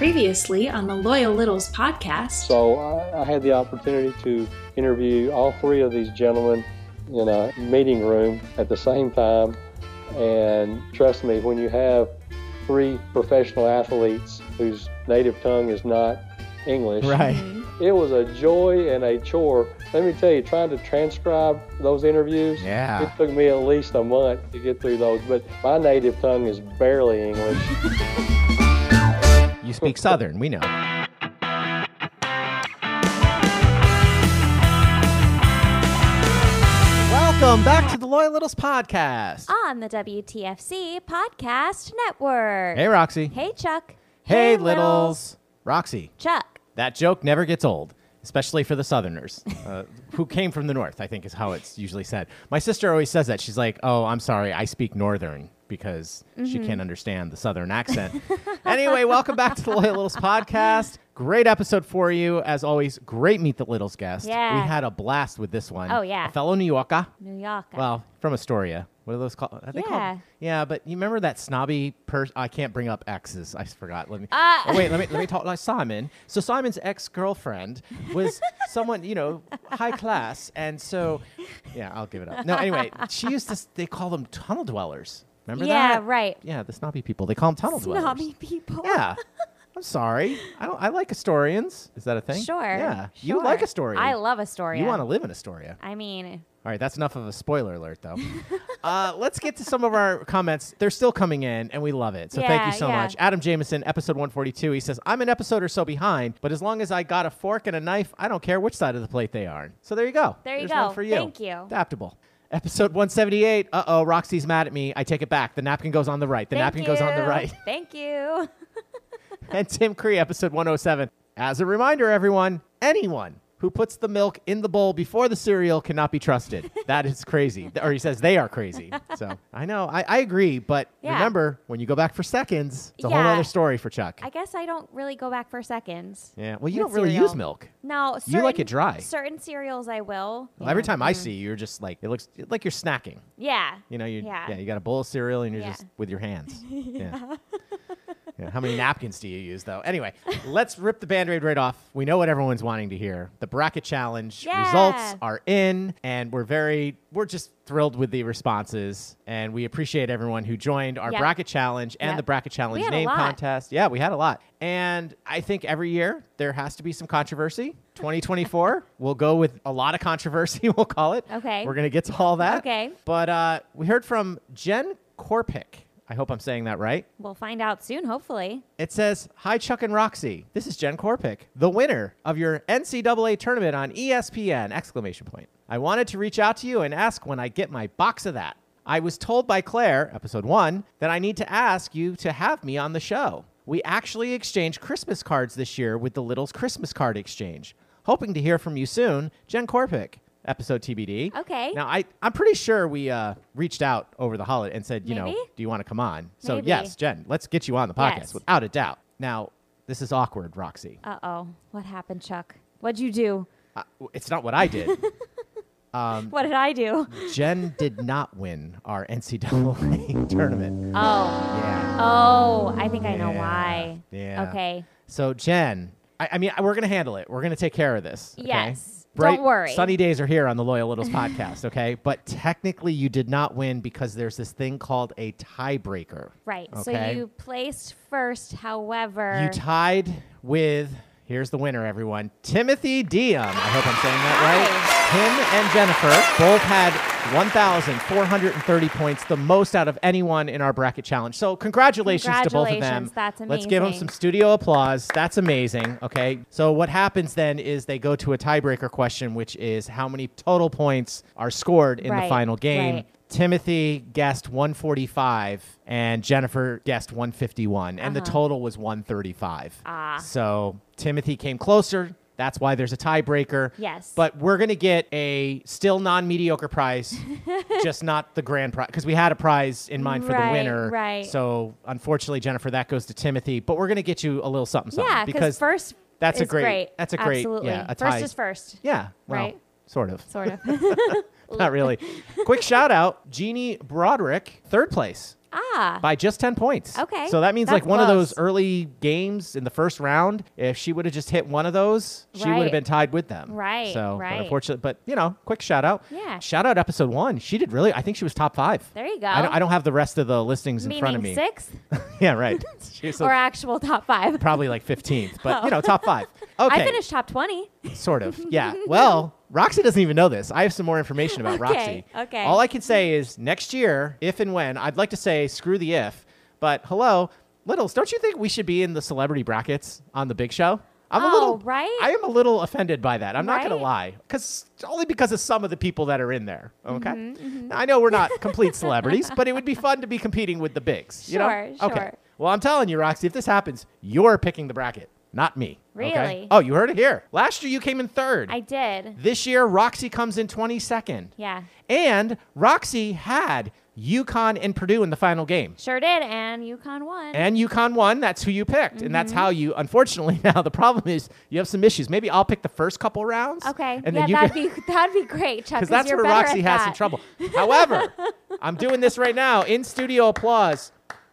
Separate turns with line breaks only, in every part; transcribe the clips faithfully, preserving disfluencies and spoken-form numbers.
Previously on the Loyal Littles podcast.
So I, I had the opportunity to interview all three of these gentlemen in a meeting room at the same time. And trust me, when you have three professional athletes whose native tongue is not English,
right.
It was a joy and a chore. Let me tell you, trying to transcribe those interviews,
yeah.
It took me at least a month to get through those. But my native tongue is barely English.
You speak Southern, we know. Welcome back to the Loyal Littles podcast.
On the W T F C Podcast Network.
Hey, Roxy.
Hey, Chuck.
Hey,
hey
Littles.
Littles.
Roxy.
Chuck.
That joke never gets old, especially for the Southerners, uh, who came from the North, I think is how it's usually said. My sister always says that. She's like, oh, I'm sorry, I speak Northern, because mm-hmm. she can't understand the Southern accent. Anyway, welcome back to the Loyal Littles podcast. Great episode for you. As always, great Meet the Littles guest.
Yeah.
We had a blast with this one.
Oh, yeah.
A fellow New Yorker.
New Yorker.
Well, from Astoria. What are those called? Are they
yeah.
called? Yeah, but you remember that snobby person? I can't bring up exes. I forgot. Let me.
Uh.
Oh, wait, let me let me talk like Simon. So Simon's ex-girlfriend was someone, you know, high class, and so yeah, I'll give it up. No, anyway, she used to. They call them tunnel dwellers. Remember
yeah,
that?
Yeah, right.
Yeah, the snobby people. They call them tunnel
snobby
dwellers.
Snobby people.
Yeah. I'm sorry. I don't. I like Astorians. Is that a thing?
Sure.
Yeah.
Sure.
You like Astoria.
I love Astoria.
You want to live in Astoria.
I mean.
All right, that's enough of a spoiler alert, though. uh, let's get to some of our comments. They're still coming in, and we love it. So
yeah,
thank you so
yeah.
much. Adam Jameson, episode one forty-two, he says, I'm an episode or so behind, but as long as I got a fork and a knife, I don't care which side of the plate they are. So there you go.
There you
There's
go.
One for you.
Thank you.
Adaptable. Episode one seventy-eight, uh-oh, Roxy's mad at me. I take it back. The napkin goes on the right. The
Thank
napkin
you.
goes on the right.
Thank you.
And Tim Cree, episode one oh seven. As a reminder, everyone, anyone who puts the milk in the bowl before the cereal cannot be trusted. That is crazy. Or he says they are crazy. So I know, I, I agree. But
yeah.
remember, when you go back for seconds, it's a
yeah.
whole other story for Chuck.
I guess I don't really go back for seconds.
Yeah. Well, you don't really
cereal.
use milk.
No.
You like it dry.
Certain cereals I will.
Well, every
yeah.
time I
mm.
see you, you're just like, it looks like you're snacking.
Yeah.
You know, you
yeah.
yeah, you got a bowl of cereal and you're
yeah.
just with your hands.
yeah.
yeah. Yeah, how many napkins do you use, though? Anyway, let's rip the Band-Aid right off. We know what everyone's wanting to hear. The bracket challenge
yeah.
results are in, and we're very, we're just thrilled with the responses, and we appreciate everyone who joined our
yep.
bracket challenge and
yep.
the bracket challenge
we had
name
a lot.
contest. Yeah, we had a lot. And I think every year there has to be some controversy. twenty twenty-four, we'll go with a lot of controversy, we'll call it.
Okay.
We're going to get to all that.
Okay.
But uh, we heard from Jen Korpick. I hope I'm saying that right.
We'll find out soon, hopefully.
It says, hi, Chuck and Roxy. This is Jen Korpick, the winner of your N C double A tournament on E S P N, exclamation point. I wanted to reach out to you and ask when I get my box of that. I was told by Claire, episode one, that I need to ask you to have me on the show. We actually exchanged Christmas cards this year with the Littles Christmas Card Exchange. Hoping to hear from you soon, Jen Korpick. Episode T B D.
Okay.
Now, I, I'm pretty sure we uh, reached out over the holiday and said, you
Maybe?
know, do you want to come on? So,
Maybe.
yes, Jen, let's get you on the podcast
Yes.
without a doubt. Now, this is awkward, Roxy.
Uh-oh. What happened, Chuck? What'd you do?
Uh, it's not what I did. um,
What did I do?
Jen did not win our N C double A tournament.
Oh.
Yeah.
Oh, I think I know
Yeah.
why.
Yeah.
Okay.
So, Jen, I, I mean, we're going to handle it. We're going to take care of this. Okay?
Yes.
Bright,
Don't worry.
Sunny days are here on the Loyal Littles podcast, okay? But technically, you did not win because there's this thing called a tiebreaker.
Right.
Okay?
So you placed first, however.
You tied with, here's the winner, everyone, Timothy Diem. I hope I'm saying that right. Him and Jennifer both had one thousand four hundred thirty points, the most out of anyone in our bracket challenge. So congratulations, to both of them.
Congratulations. That's amazing.
Let's give them some studio applause. That's amazing. Okay. So what happens then is they go to a tiebreaker question, which is how many total points are scored in
Right,
the final game.
right.
Timothy guessed one forty-five and Jennifer guessed one fifty-one, and
Uh-huh.
the total was one thirty-five.
Ah.
So Timothy came closer. That's why there's a tiebreaker.
Yes.
But we're going to get a still non-mediocre prize, just not the grand prize, because we had a prize in mind for
Right,
the winner.
right.
So unfortunately, Jennifer, that goes to Timothy. But we're going to get you a little something, something.
Yeah,
because
first
that's a
is
great,
great.
That's a great,
Absolutely.
yeah, a
First
tie.
is first.
Yeah, well,
Right.
sort of.
Sort of.
Not really. Quick shout out, Jeannie Broderick, third place.
Ah.
by just ten points.
Okay.
So that means
That's
like one of those
close.
early games in the first round, if she would have just hit one of those, she would
Right.
have been tied with them.
Right,
So,
right.
But unfortunately, but you know, quick shout out.
Yeah.
Shout out episode one. She did really, I think she was top five.
There you go.
I don't, I don't have the rest of the listings in
Meaning
front of me.
sixth
Yeah, right. She was so-
or actual top five?
probably like fifteenth, but you know, top five. Okay.
I finished top twenty.
Sort of. Yeah. Well, Roxy doesn't even know this. I have some more information about
Okay,
Roxy.
okay.
All I can say is next year, if and when, I'd like to say screw the if, but hello, Littles, don't you think we should be in the celebrity brackets on the big show? I'm
Oh,
a little
right?
I am a little offended by that. I'm not going to
Right?
lie, because only because of some of the people that are in there. Okay,
Mm-hmm,
I know we're not complete celebrities, but it would be fun to be competing with the bigs. You know?
Sure,
Okay.
sure.
Well, I'm telling you, Roxy, if this happens, you're picking the bracket, not me. okay?
Really?
Oh, you heard it here. Last year you came in third.
I did.
This year, Roxy comes in twenty-second.
Yeah.
And Roxy had UConn and Purdue in the final game.
Sure did. And UConn won.
And UConn won. That's who you picked. And that's
Mm-hmm.
how you, unfortunately, now the problem is you have some issues. Maybe I'll pick the first couple rounds.
Okay.
And
yeah,
then you
that'd
can,
be that'd be great, Chuck.
because that's
you're
where
better
Roxy
at
has
that.
some trouble. However, I'm doing this right now. In studio applause.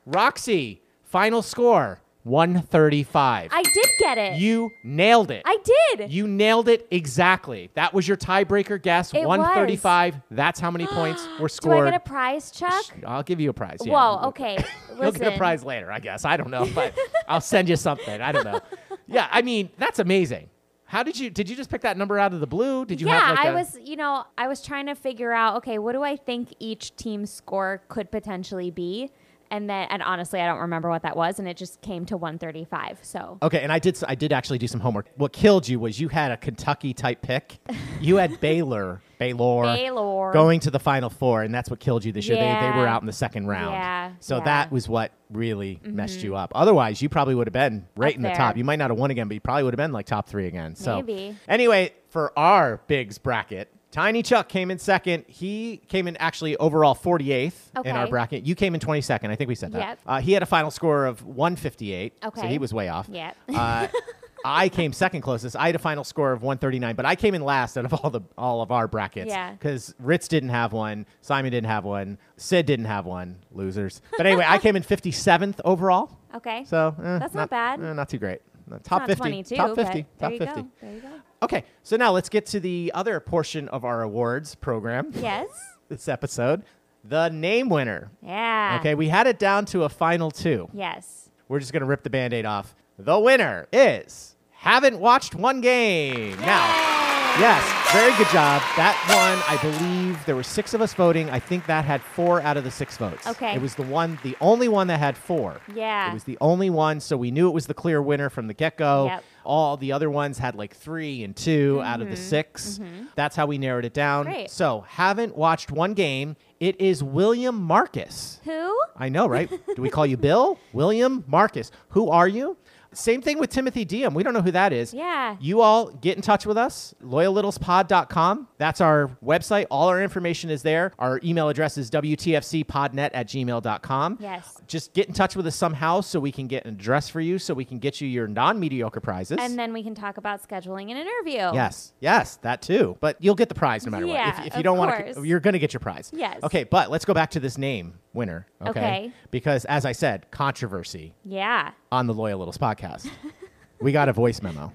Roxy, final score, one thirty-five.
I did get it.
You nailed it.
I did.
You nailed it exactly. That was your tiebreaker guess.
It
one thirty-five. That's how many points were
Do I
scored.
get a prize, Chuck?
I'll give you a prize. Yeah.
Whoa. Okay.
You'll get a
Listen.
prize later, I guess. I don't know, but I'll send you something. I don't know. Yeah, I mean, that's amazing. How did you, did you just pick that number out of the blue? Did you
yeah,
have like
I
a-
was, you know, I was trying to figure out, okay, what do I think each team's score could potentially be? And then, and honestly, I don't remember what that was, and it just came to one thirty-five. So
Okay, and I did. I did actually do some homework. What killed you was you had a Kentucky type pick. You had Baylor, Baylor,
Baylor.
going to the Final Four, and that's what killed you this year. They, they were
Yeah.
out in the second round.
Yeah,
So
yeah.
that was what really messed you up. Otherwise, you probably would have been right
Up
in the
there.
top. You might not have won again, but you probably would have been like top three again. So
Maybe.
anyway, for our Bigs bracket. Tiny Chuck came in second. He came in actually overall forty-eighth in our
Okay.
bracket. You came in twenty-second. I think we said that.
Yep.
Uh, he had a final score of one fifty-eight. So
Okay.
he was way off.
Yep.
Uh, I came second closest. I had a final score of one thirty-nine, but I came in last out of all the all of our brackets.
Yeah.
Because Ritz didn't have one, Simon didn't have one, Sid didn't have one. Losers. But anyway, I came in fifty-seventh overall.
okay.
So eh,
That's not bad.
eh, not too great. Uh,
It's
top
not
fifty.
twenty-two,
Top
but
fifty.
There
Top
you
fifty.
go. There you go.
Okay, so now let's get to the other portion of our awards program.
Yes.
This episode, the name winner.
Yeah.
Okay, we had it down to a final two.
Yes.
We're just going to rip the Band-Aid off. The winner is Haven't Watched One Game. Now, yes, very good job. That one, I believe there were six of us voting. I think that had four out of the six votes.
Okay.
It was the one, the only one that had four.
Yeah.
It was the only one, so we knew it was the clear winner from the get-go.
Yep.
All the other ones had like three and two out of the six. That's how we narrowed it down.
Great.
So, Haven't Watched One Game. It is William Marcus.
Who?
I know, right? Do we call you Bill? William Marcus. Who are you? Same thing with Timothy Diem. We don't know who that is.
Yeah.
You all get in touch with us, loyal littles pod dot com. That's our website. All our information is there. Our email address is w t f c podnet at gmail dot com.
Yes.
Just get in touch with us somehow so we can get an address for you, so we can get you your non-mediocre prizes.
And then we can talk about scheduling an interview.
Yes, yes, that too. But you'll get the prize no matter
Yeah,
what. If, if you
of
don't want
course.
to, you're going to get your prize.
Yes.
Okay, but let's go back to this name winner. Okay.
Okay.
Because as I said, controversy
Yeah.
on the Loyal Littles podcast. We got a voice memo.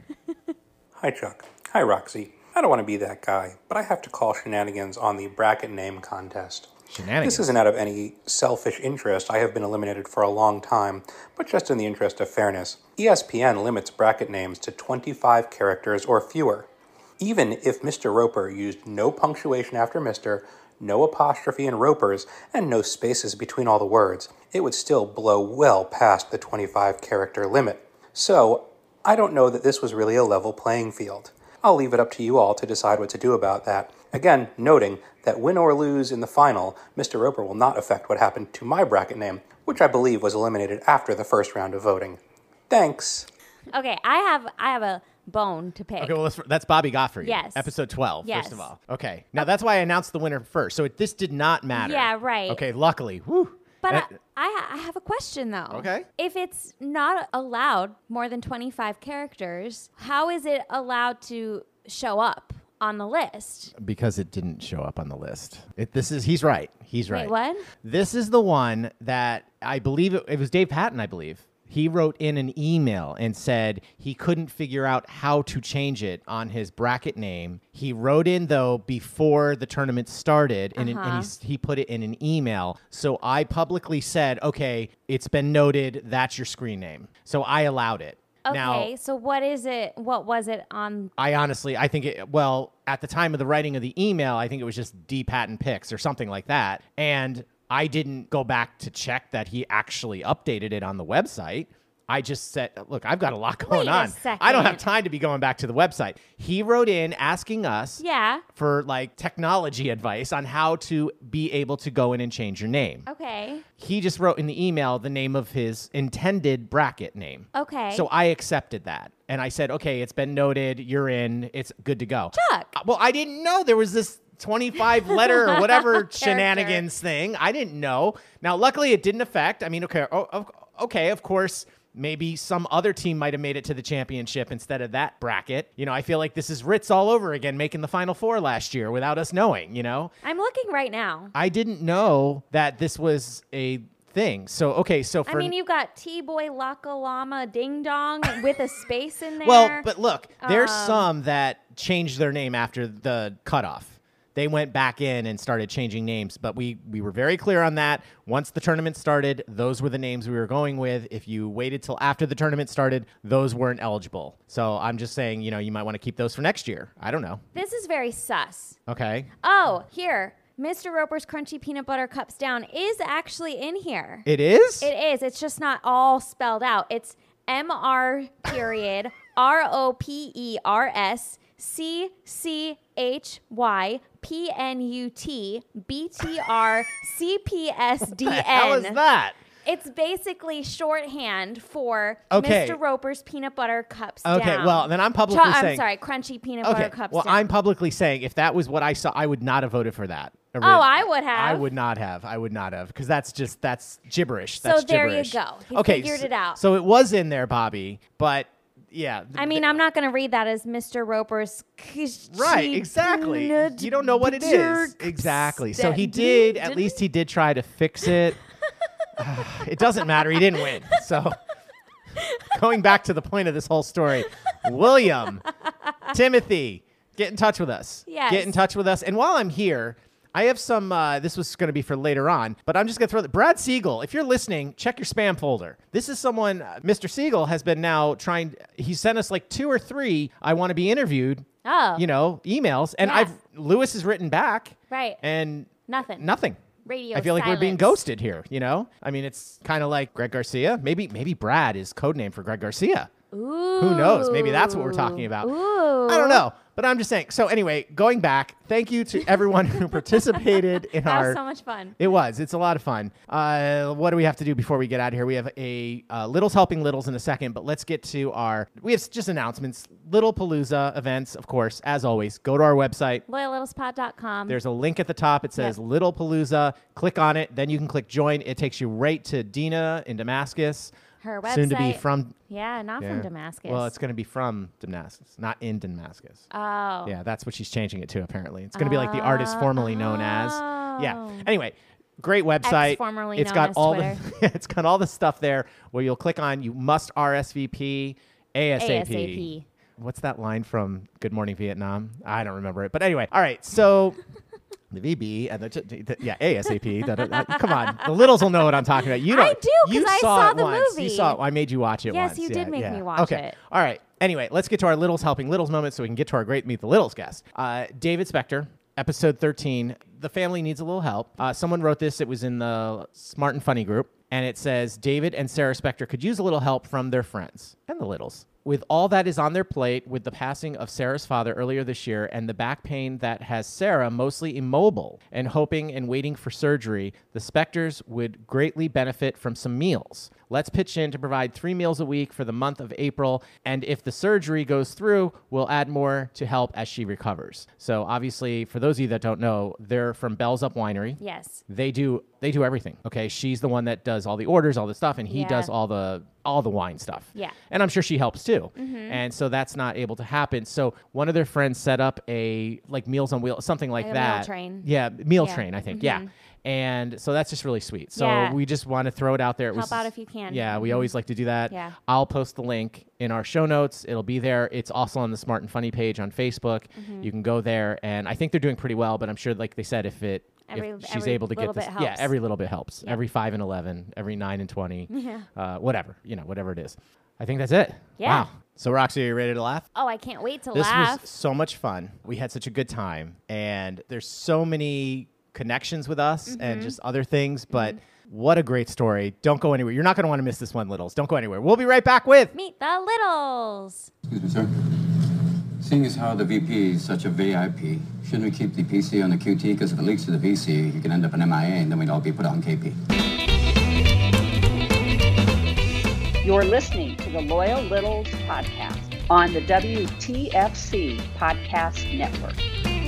Hi, Chuck. Hi, Roxy. I don't want to be that guy, but I have to call shenanigans on the bracket name contest.
Shenanigans.
This isn't out of any selfish interest. I have been eliminated for a long time, but just in the interest of fairness. E S P N limits bracket names to twenty-five characters or fewer. Even if Mister Roper used no punctuation after Mister, no apostrophe in Roper's, and no spaces between all the words, it would still blow well past the twenty-five character limit. So, I don't know that this was really a level playing field. I'll leave it up to you all to decide what to do about that. Again, noting that win or lose in the final, Mister Roper will not affect what happened to my bracket name, which I believe was eliminated after the first round of voting. Thanks.
Okay, I have I have a bone to pick.
Okay, well, let's, that's Bobby Gottfried.
Yes.
Episode twelve,
Yes.
first of all. Okay. Now, that's why I announced the winner first. So it, this did not matter.
Yeah, right.
Okay, luckily. Whew.
But
Uh,
I, I I have a question though.
Okay.
If it's not allowed more than twenty-five characters, how is it allowed to show up on the list?
Because it didn't show up on the list. It, this is he's right. He's right.
Wait, what?
This is the one that I believe it, it was Dave Patton, I believe. He wrote in an email and said he couldn't figure out how to change it on his bracket name. He wrote in, though, before the tournament started, and,
Uh-huh.
in, and he, he put it in an email. So I publicly said, okay, it's been noted. That's your screen name. So I allowed it.
Okay,
Now,
so what is it? What was it on?
I honestly, I think it, well, at the time of the writing of the email, I think it was just D Patton Picks or something like that. And I didn't go back to check that he actually updated it on the website. I just said, look, I've got a lot going
Wait a
on.
second.
I don't have time to be going back to the website. He wrote in asking us
Yeah.
for like technology advice on how to be able to go in and change your name.
Okay.
He just wrote in the email the name of his intended bracket name.
Okay.
So I accepted that. And I said, okay, it's been noted. You're in. It's good to go.
Chuck.
Uh, Well, I didn't know there was this twenty-five letter or whatever shenanigans thing. I didn't know. Now, luckily, it didn't affect. I mean, okay, oh, oh, okay, of course, maybe some other team might have made it to the championship instead of that bracket. You know, I feel like this is Ritz all over again, making the Final Four last year without us knowing, you know?
I'm looking right now.
I didn't know that this was a thing. So, okay, so for...
I mean, you've got T-Boy Laka Llama Ding Dong with a space in there.
Well, but look, there's
Um,
some that changed their name after the cutoff. They went back in and started changing names, but we we were very clear on that. Once the tournament started, those were the names we were going with. If you waited till after the tournament started, those weren't eligible. So I'm just saying, you know, you might want to keep those for next year. I don't know.
This is very sus.
Okay.
Oh, here. Mister Roper's Crunchy Peanut Butter Cups Down is actually in here.
It is?
It is. It's just not all spelled out. It's M R period R O P E R S C C H Y P N U T B T R C P S D N.
What the hell is that?
It's basically shorthand for
Okay.
Mister Roper's Peanut Butter Cups
Okay,
Down.
well, then I'm publicly
Cho-
saying...
I'm sorry, Crunchy Peanut
Okay,
Butter Cups
well,
Down.
I'm publicly saying if that was what I saw, I would not have voted for that.
Oh, I would have.
I would not have. I would not have because that's just that's gibberish.
So
That's
there you
gibberish.
go. He
okay,
figured
so,
it out.
So it was in there, Bobby. But yeah,
I mean, I'm not going to read that as Mister Roper's.
right. Exactly. You don't know what it is. Exactly. So he did. At least he did try to fix it. It doesn't matter. He didn't win. So going back to the point of this whole story, William, Timothy, get in touch with us.
Yes.
Get in touch with us. And while I'm here, I have some, uh, this was going to be for later on, but I'm just going to throw that. Brad Siegel, if you're listening, check your spam folder. This is someone, uh, Mister Siegel has been now trying, he sent us like two or three, I want to be interviewed,
Oh.
you know, emails. And
Yeah.
I've, Lewis has written back.
Right.
And
Nothing.
nothing.
Radio
I feel like we're being
silence.
ghosted here, you know? I mean, it's kind of like Greg Garcia. Maybe maybe Brad is codename for Greg Garcia.
Ooh.
Who knows? Maybe that's what we're talking about.
Ooh.
I don't know. But I'm just saying. So anyway, going back, thank you to everyone who participated in
That
our...
was so much fun.
It was. It's a lot of fun. Uh, what do we have to do before we get out of here? We have a uh, Littles Helping Littles in a second, but let's get to our... We have just announcements. Little Palooza events, of course, as always. Go to our website.
loyal little spot dot com.
There's a link at the top. It says
Yep.
Little Palooza. Click on it. Then you can click join. It takes you right to Dina in Damascus.
Her website.
Soon to be from...
Yeah, not
yeah.
from Damascus.
Well, it's going to be from Damascus, not in Damascus.
Oh.
Yeah, that's what she's changing it to, apparently. It's going to be like the artist formerly known as. Yeah.
Oh.
Anyway, great website.
Ex formerly
It's
known
got
as
all
Twitter.
the it's got all the stuff there where you'll click on you must R S V P ASAP.
ASAP.
What's that line from Good Morning Vietnam? I don't remember it. But anyway, all right. So the V B and the, t- t- t- yeah ASAP. da, da, da. Come on, the littles will know what I'm talking about. You don't.
I do, 'cause
You
I
saw,
saw
it
the
once. You
movie.
saw it. I made you watch it
Yes,
once.
you did
Yeah,
make
yeah.
me watch
okay.
it.
All right. Anyway, let's get to our Littles Helping Littles moment so we can get to our great Meet the Littles guest. Uh, David Spector, episode thirteen. The family needs a little help. Uh, someone wrote this. It was in the Smart and Funny group. And it says, David and Sarah Spector could use a little help from their friends and the Littles. With all that is on their plate, with the passing of Sarah's father earlier this year and the back pain that has Sarah mostly immobile and hoping and waiting for surgery, the Spectors would greatly benefit from some meals. Let's pitch in to provide three meals a week for the month of April, and if the surgery goes through, we'll add more to help as she recovers. So obviously, for those of you that don't know, they're from Bell's Up Winery.
Yes.
They do they do everything. Okay, she's the one that does all the orders, all the stuff, and he
Yeah.
does all the all the wine stuff.
Yeah.
And I'm sure she helps too.
Mm-hmm.
And so that's not able to happen. So one of their friends set up a like Meals on Wheels, something like,
Like a meal
that.
train.
Yeah, meal
Yeah.
train, I think.
Mm-hmm.
Yeah. And so that's just really sweet. So
Yeah.
we just want to throw it out there. It
Help
was,
out if you can.
Yeah, we
Mhm.
always like to do that.
Yeah.
I'll post the link in our show notes. It'll be there. It's also on the Smart and Funny page on Facebook.
Mm-hmm.
You can go there, and I think they're doing pretty well. But I'm sure, like they said, if it
Every-
if she's
every
able to get
little
this,
bit
yeah,
helps.
every little bit helps.
Yep.
Every five and eleven, every nine and twenty,
Yeah.
uh, whatever you know, whatever it is. I think that's it.
Yeah.
Wow. So Roxy, are you ready to laugh?
Oh, I can't wait to
This
laugh.
was so much fun. We had such a good time, and there's so many connections with us
Mm-hmm.
and just other things. But what a great story! Don't go anywhere. You're not going to want to miss this one, Littles. Don't go anywhere. We'll be right back with.
Meet the Littles.
Excuse me, sir. Seeing as how the V P is such a V I P, shouldn't we keep the P C on the Q T? Because if it leaks to the V C, you can end up an M I A, and then we'd all be put on K P.
You're listening to the Loyal Littles podcast on the W T F C Podcast Network.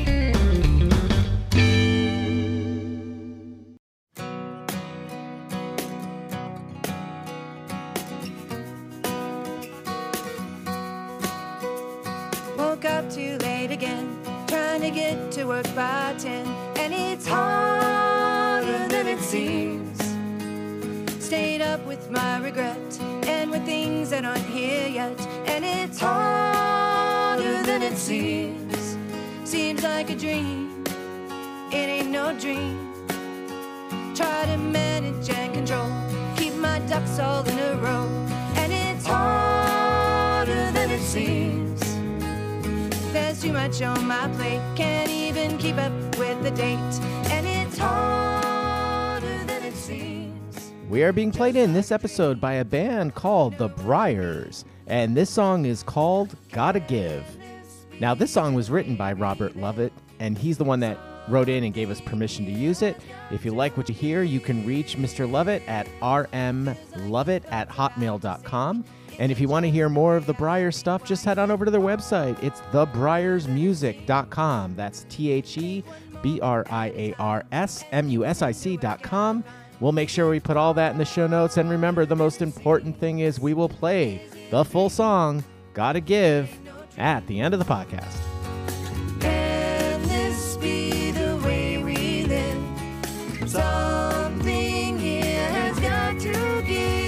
Woke up too late again, trying to get to work by ten, and it's harder than it seems. Stayed up with my regret, and with things that aren't here yet, and it's harder than it seems. Seems like a dream, it ain't no dream. Try to manage and control, keep my ducks all in a row, and it's harder than it seems. There's too much on my plate, can't even keep up with the date, and it's harder than it seems.
We are being played in this episode by a band called The Briars, and this song is called Gotta Give. Now, this song was written by Robert Lovett, and he's the one that wrote in and gave us permission to use it. If you like what you hear, you can reach Mister Lovett at r m lovett at hotmail dot com. And if you want to hear more of the Briars stuff, just head on over to their website. It's the briars music dot com. That's T H E B R I A R S M U S I C dot com. We'll make sure we put all that in the show notes. And remember, the most important thing is we will play the full song, Gotta Give, at the end of the podcast.
Can this be the way we live? Something here has got to give.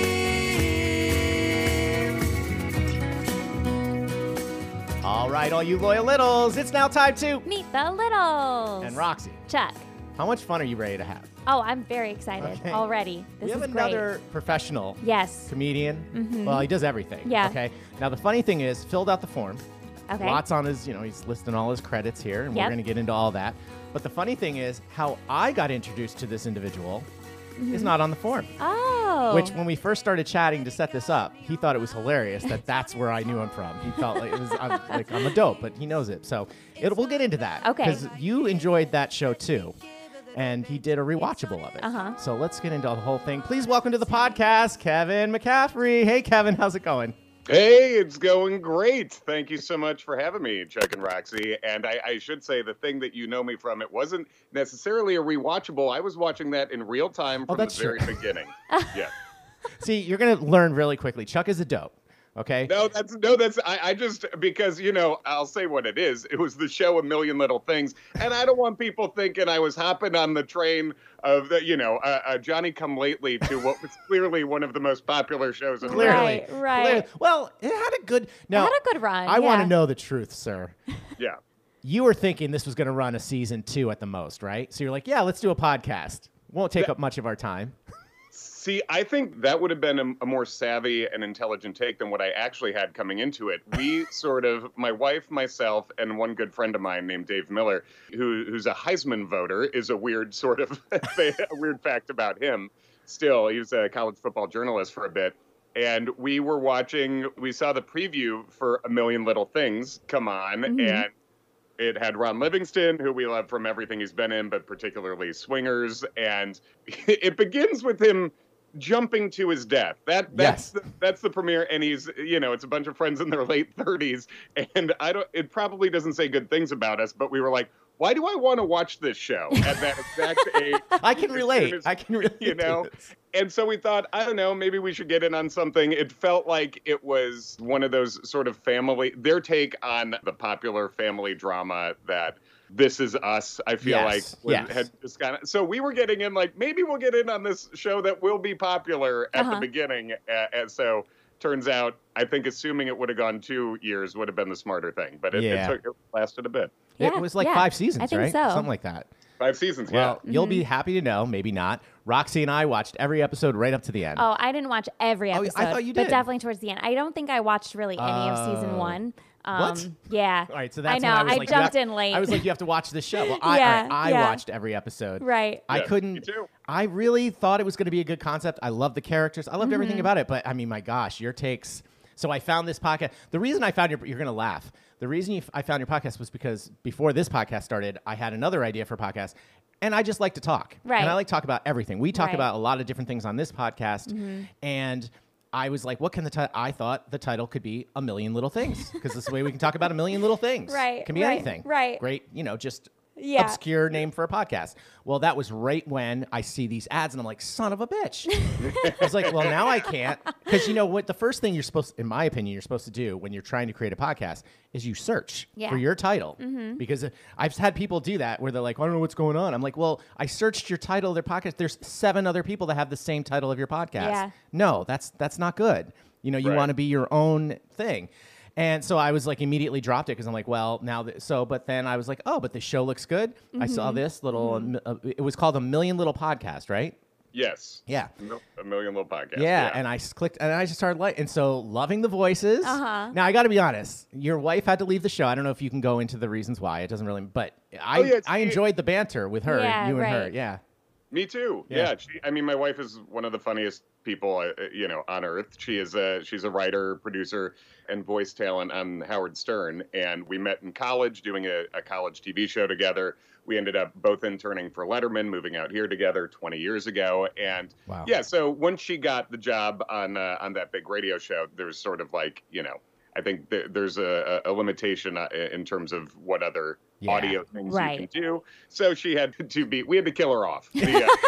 All right, all you loyal littles, it's now time to...
Meet the Littles.
And Roxy,
Chuck.
how much fun are you ready to have?
Oh, I'm very excited
Okay.
already. This
we have
is
another
great.
professional
Yes.
comedian.
Mhm.
Well, he does everything.
Yeah.
Okay. Now, the funny thing is, filled out the form.
Okay.
Lots on his, you know, he's listing all his credits here, and we're
Yep.
going to get into all that. But the funny thing is, how I got introduced to this individual is not on the form.
Oh.
Which, when we first started chatting to set this up, he thought it was hilarious that that's where I knew him from. He felt like it was I'm, like I'm a dope, but he knows it. So it, we'll get into that.
Okay.
Because you enjoyed that show too, and he did a rewatchable of it.
Uh-huh.
So let's get into the whole thing. Please welcome to the podcast, Kevin McCaffrey. Hey, Kevin, how's it going?
Hey, it's going great. Thank you so much for having me, Chuck and Roxy. And I, I should say the thing that you know me from, it wasn't necessarily a rewatchable. I was watching that in real time
Oh,
from the
that's true.
very beginning. Yeah.
See, you're going to learn really quickly. Chuck is a dope. Okay.
No, that's no, that's I, I just because you know I'll say what it is. It was the show A Million Little Things, and I don't want people thinking I was hopping on the train of the you know uh, uh, Johnny Come Lately to what was clearly one of the most popular shows in the
Clearly.
Right, right.
Clearly. Well, it had a good. Now,
had a good run,
I want
yeah.
to know the truth, sir.
Yeah.
You were thinking this was going to run a season two at the most, right? So you're like, yeah, let's do a podcast. Won't take
That-
up much of our time.
See, I think that would have been a, a more savvy and intelligent take than what I actually had coming into it. We sort of, my wife, myself, and one good friend of mine named Dave Miller, who, who's a Heisman voter, is a weird sort of, a weird fact about him. Still, he was a college football journalist for a bit. And we were watching, we saw the preview for A Million Little Things come on,
Mm-hmm.
and it had Ron Livingston, who we love from everything he's been in, but particularly Swingers. And it begins with him jumping to his death. That that's
Yes.
the, that's the premiere, and he's you know it's a bunch of friends in their late thirties, and I don't. It probably doesn't say good things about us, but we were like, why do I want to watch this show at that exact age?
I can relate.
As,
I can relate.
You know? And so we thought, I don't know, maybe we should get in on something. It felt like it was one of those sort of family, their take on the popular family drama that This Is Us, I feel
Yes,
like.
yes.
Had just kind of, so we were getting in like, maybe we'll get in on this show that will be popular at
Uh-huh.
the beginning. Uh, and so turns out, I think assuming it would have gone two years would have been the smarter thing. But it,
Yeah.
it, took, it lasted a bit.
It
Yeah,
was like
yeah.
five seasons,
I think
right?
so.
Something like that.
Five seasons,
Well,
yeah.
you'll be happy to know, maybe not. Roxy and I watched every episode right up to the end.
Oh, I didn't watch every
Oh, I
episode.
thought you
But
did.
definitely towards the end. I don't think I watched really any of season
Oh.
one. Um,
What?
Yeah.
All right, so that's
I know.
when I was
I
like, you
jumped
have-
in late.
I was like, you have to watch this show. Well, I,
Yeah,
all right, I
yeah.
watched every episode.
Right.
I
Yeah,
couldn't.
me too.
I really thought it was going to be a good concept. I loved the characters. I loved
Mm-hmm.
everything about it. But I mean, my gosh, your takes. So I found this podcast. The reason I found your, you're going to laugh. The reason you, I found your podcast was because before this podcast started, I had another idea for a podcast. And I just like to talk.
Right.
And I like to talk about everything. We talk
Right.
about a lot of different things on this podcast.
Mm-hmm.
And I was like, what can the title? I thought the title could be A Million Little Things. Because this is the way we can talk about a million little things.
Right,
It can be
right,
anything.
right.
Great, you know, just
Yeah.
obscure name for a podcast. Well, that was right when I see these ads and I'm like, son of a bitch. I was like, well, now I can't. Because you know what? The first thing you're supposed, in my opinion, you're supposed to do when you're trying to create a podcast is you search
Yeah.
for your title.
Mm-hmm.
Because I've had people do that where they're like, I don't know what's going on. I'm like, well, I searched your title of their podcast. There's seven other people that have the same title of your podcast.
Yeah.
No, that's that's not good. You know, you
Right.
want to be your own thing. And so I was like immediately dropped it because I'm like, well, now th- so. But then I was like, oh, but the show looks good. I
Mm-hmm.
saw this little. um, uh, it was called A Million Little Podcast, right?
Yes.
Yeah.
A million little podcasts.
Yeah, and I s- clicked and I just started like, and so loving the voices.
Uh-huh.
Now I got to be honest, your wife had to leave the show. I don't know if you can go into the reasons why. It doesn't really, but I
Oh, yeah, it's-
I enjoyed the banter with her,
Yeah,
you and her.
right.
Yeah.
Me too.
Yeah.
Yeah. She, I mean, my wife is one of the funniest people, uh, you know, on earth. She is a she's a writer, producer, and voice talent on Howard Stern. And we met in college doing a, a college T V show together. We ended up both interning for Letterman, moving out here together twenty years ago. And
Wow.
yeah, so once she got the job on uh, on that big radio show, there was sort of like, you know, I think th- there's a, a limitation uh, in terms of what other
Yeah.
audio things
Right.
you can do. So she had to be, we had to kill her off. The, uh,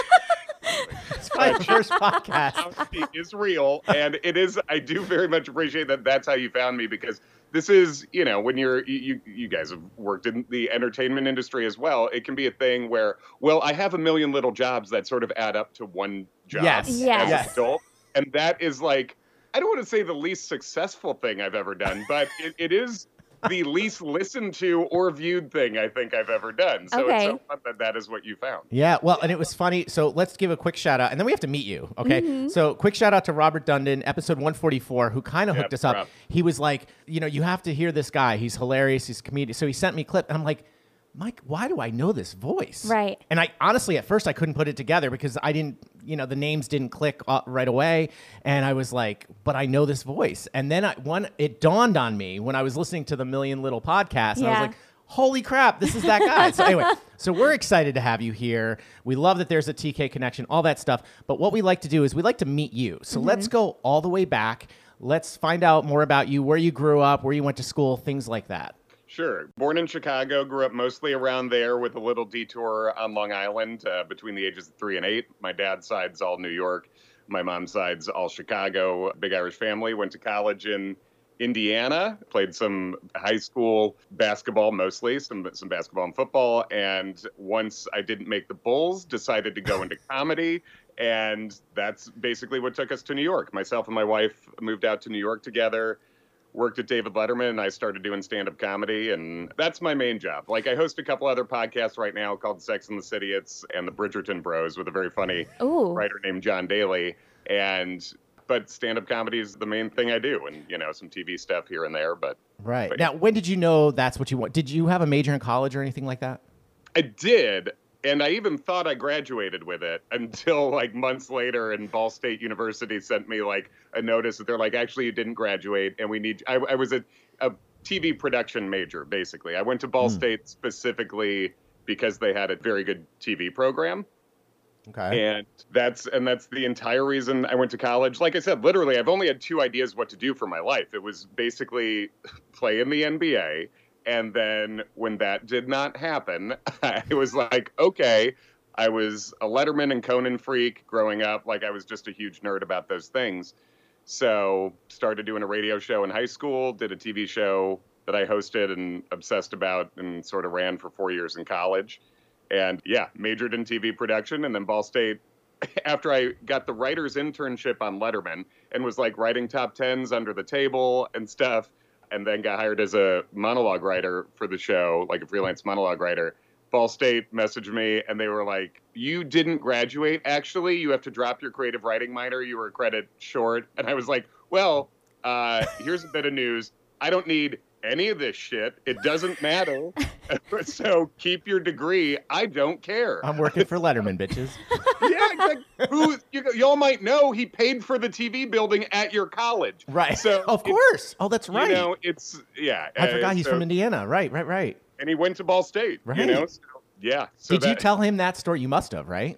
It's my first podcast.
Honesty is real, and it is. I do very much appreciate that. That's how you found me, because this is, you know, when you're you you guys have worked in the entertainment industry as well. It can be a thing where, well, I have a million little jobs that sort of add up to one job
Yes.
Yes.
as
Yes.
an adult, and that is like, I don't want to say the least successful thing I've ever done, but it, it is the least listened to or viewed thing I think I've ever done. So
Okay.
it's so fun that that is what you found.
Yeah, well, and it was funny. So let's give a quick shout out, and then we have to meet you, okay?
Mm-hmm.
So quick shout out to Robert Dundon, episode one forty-four, who kind of
Yeah,
hooked us up.
Rob.
He was like, you know, you have to hear this guy. He's hilarious. He's a comedian. So he sent me a clip, and I'm like, Mike, why do I know this voice?
Right.
And I honestly, at first, I couldn't put it together because I didn't, you know, the names didn't click uh, right away. And I was like, but I know this voice. And then I, one, it dawned on me when I was listening to the Million Little podcast. And I
Yeah.
was like, holy crap, this is that guy. So anyway, so we're excited to have you here. We love that there's a T K connection, all that stuff. But what we like to do is we like to meet you. So let's go all the way back. Let's find out more about you, where you grew up, where you went to school, things like that.
Sure. Born in Chicago, grew up mostly around there with a little detour on Long Island uh, between the ages of three and eight. My dad's side's all New York. My mom's side's all Chicago. Big Irish family. Went to college in Indiana. Played some high school basketball mostly, some some basketball and football. And once I didn't make the Bulls, decided to go into comedy. And that's basically what took us to New York. Myself and my wife moved out to New York together. Worked at David Letterman, and I started doing stand-up comedy, and that's my main job. Like, I host a couple other podcasts right now called Sex and the City It's and the Bridgerton Bros with a very funny
Ooh.
writer named John Daly. And but stand-up comedy is the main thing I do, and you know, some T V stuff here and there. But
Right.
but-
Now, when did you know that's what you want? Did you have a major in college or anything like that?
I did. And I even thought I graduated with it until like months later, and Ball State University sent me like a notice that they're like, actually, you didn't graduate, and we need. I, I was a, a T V production major, basically. I went to Ball
Hmm.
State specifically because they had a very good T V program,
Okay.
and that's and that's the entire reason I went to college. Like I said, literally, I've only had two ideas what to do for my life. It was basically play in the N B A And then when that did not happen, I was like, okay, I was a Letterman and Conan freak growing up. Like I was just a huge nerd about those things. So started doing a radio show in high school, did a T V show that I hosted and obsessed about and sort of ran for four years in college. And yeah, majored in T V production. And then Ball State, after I got the writer's internship on Letterman and was like writing top tens under the table and stuff, and then got hired as a monologue writer for the show, like a freelance monologue writer. Ball State messaged me and they were like, you didn't graduate, actually. You have to drop your creative writing minor. You were a credit short. And I was like, well, uh, here's a bit of news. I don't need any of this shit. It doesn't matter. So keep your degree. I don't care.
I'm working for Letterman, bitches.
Yeah, exactly. Who, you, y'all might know he paid for the T V building at your college.
Right.
So
of course. Oh, that's right.
You know, it's, yeah.
I forgot
uh,
he's
so,
from Indiana. Right, right, right.
And he went to Ball State.
Right.
You know? So, yeah. So
Did
that,
you tell him that story? You must have, right?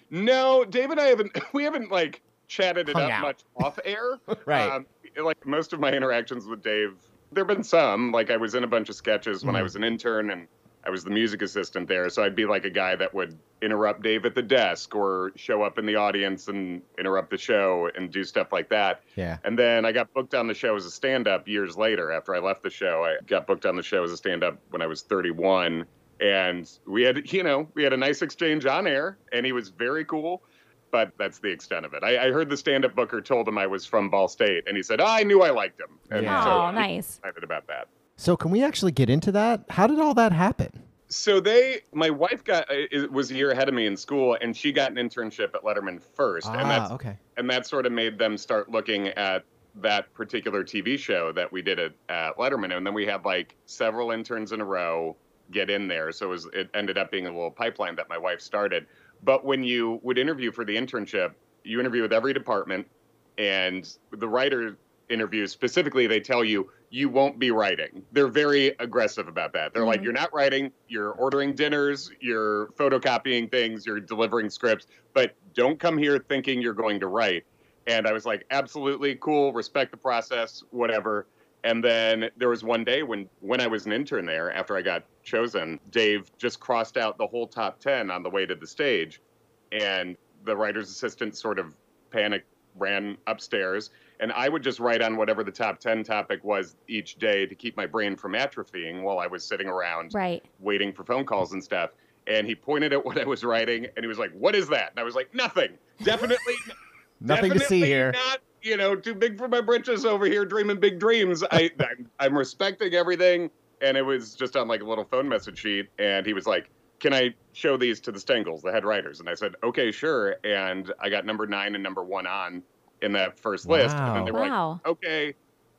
No, Dave and I haven't, we haven't like chatted it
Hung
up
out.
much off air.
Right.
Um, like most of my interactions with Dave, there've been some, like I was in a bunch of sketches when
Mhm.
I was an intern and I was the music assistant there. So I'd be like a guy that would interrupt Dave at the desk or show up in the audience and interrupt the show and do stuff like that.
Yeah.
And then I got booked on the show as a stand-up years later. After I left the show, I got booked on the show as a stand-up when I was thirty-one. And we had, you know, we had a nice exchange on air and he was very cool. But that's the extent of it. I, I heard the stand-up booker told him I was from Ball State, and he said, oh, I knew I liked him. And
Yeah.
so
Oh,
I'm
nice.
excited about that.
So can we actually get into that? How did all that happen?
So they, my wife got uh, was a year ahead of me in school, and she got an internship at Letterman first, and
Ah,
that's
okay.
and that sort of made them start looking at that particular T V show that we did at, at Letterman, and then we had like several interns in a row get in there. So it, was, it ended up being a little pipeline that my wife started. But when you would interview for the internship, you interview with every department, and the writer interviews specifically, they tell you you won't be writing. They're very aggressive about that. They're
Mhm.
like, you're not writing, you're ordering dinners, you're photocopying things, you're delivering scripts, but don't come here thinking you're going to write. And I was like, absolutely cool, respect the process, whatever. And then there was one day when, when I was an intern there, after I got chosen, Dave just crossed out the whole top ten on the way to the stage. And the writer's assistant sort of panicked, ran upstairs. And I would just write on whatever the top ten topic was each day to keep my brain from atrophying while I was sitting around
Right.
waiting for phone calls and stuff. And he pointed at what I was writing, and he was like, what is that? And I was like, nothing. Definitely
Nothing to see
definitely
here.
Not, you know, too big for my britches over here, dreaming big dreams. I, I'm, I'm respecting everything. And it was just on like a little phone message sheet. And he was like, can I show these to the Stengels, the head writers? And I said, okay, sure. And I got number nine and number one on in that first list. And then they were
Wow.
like, okay,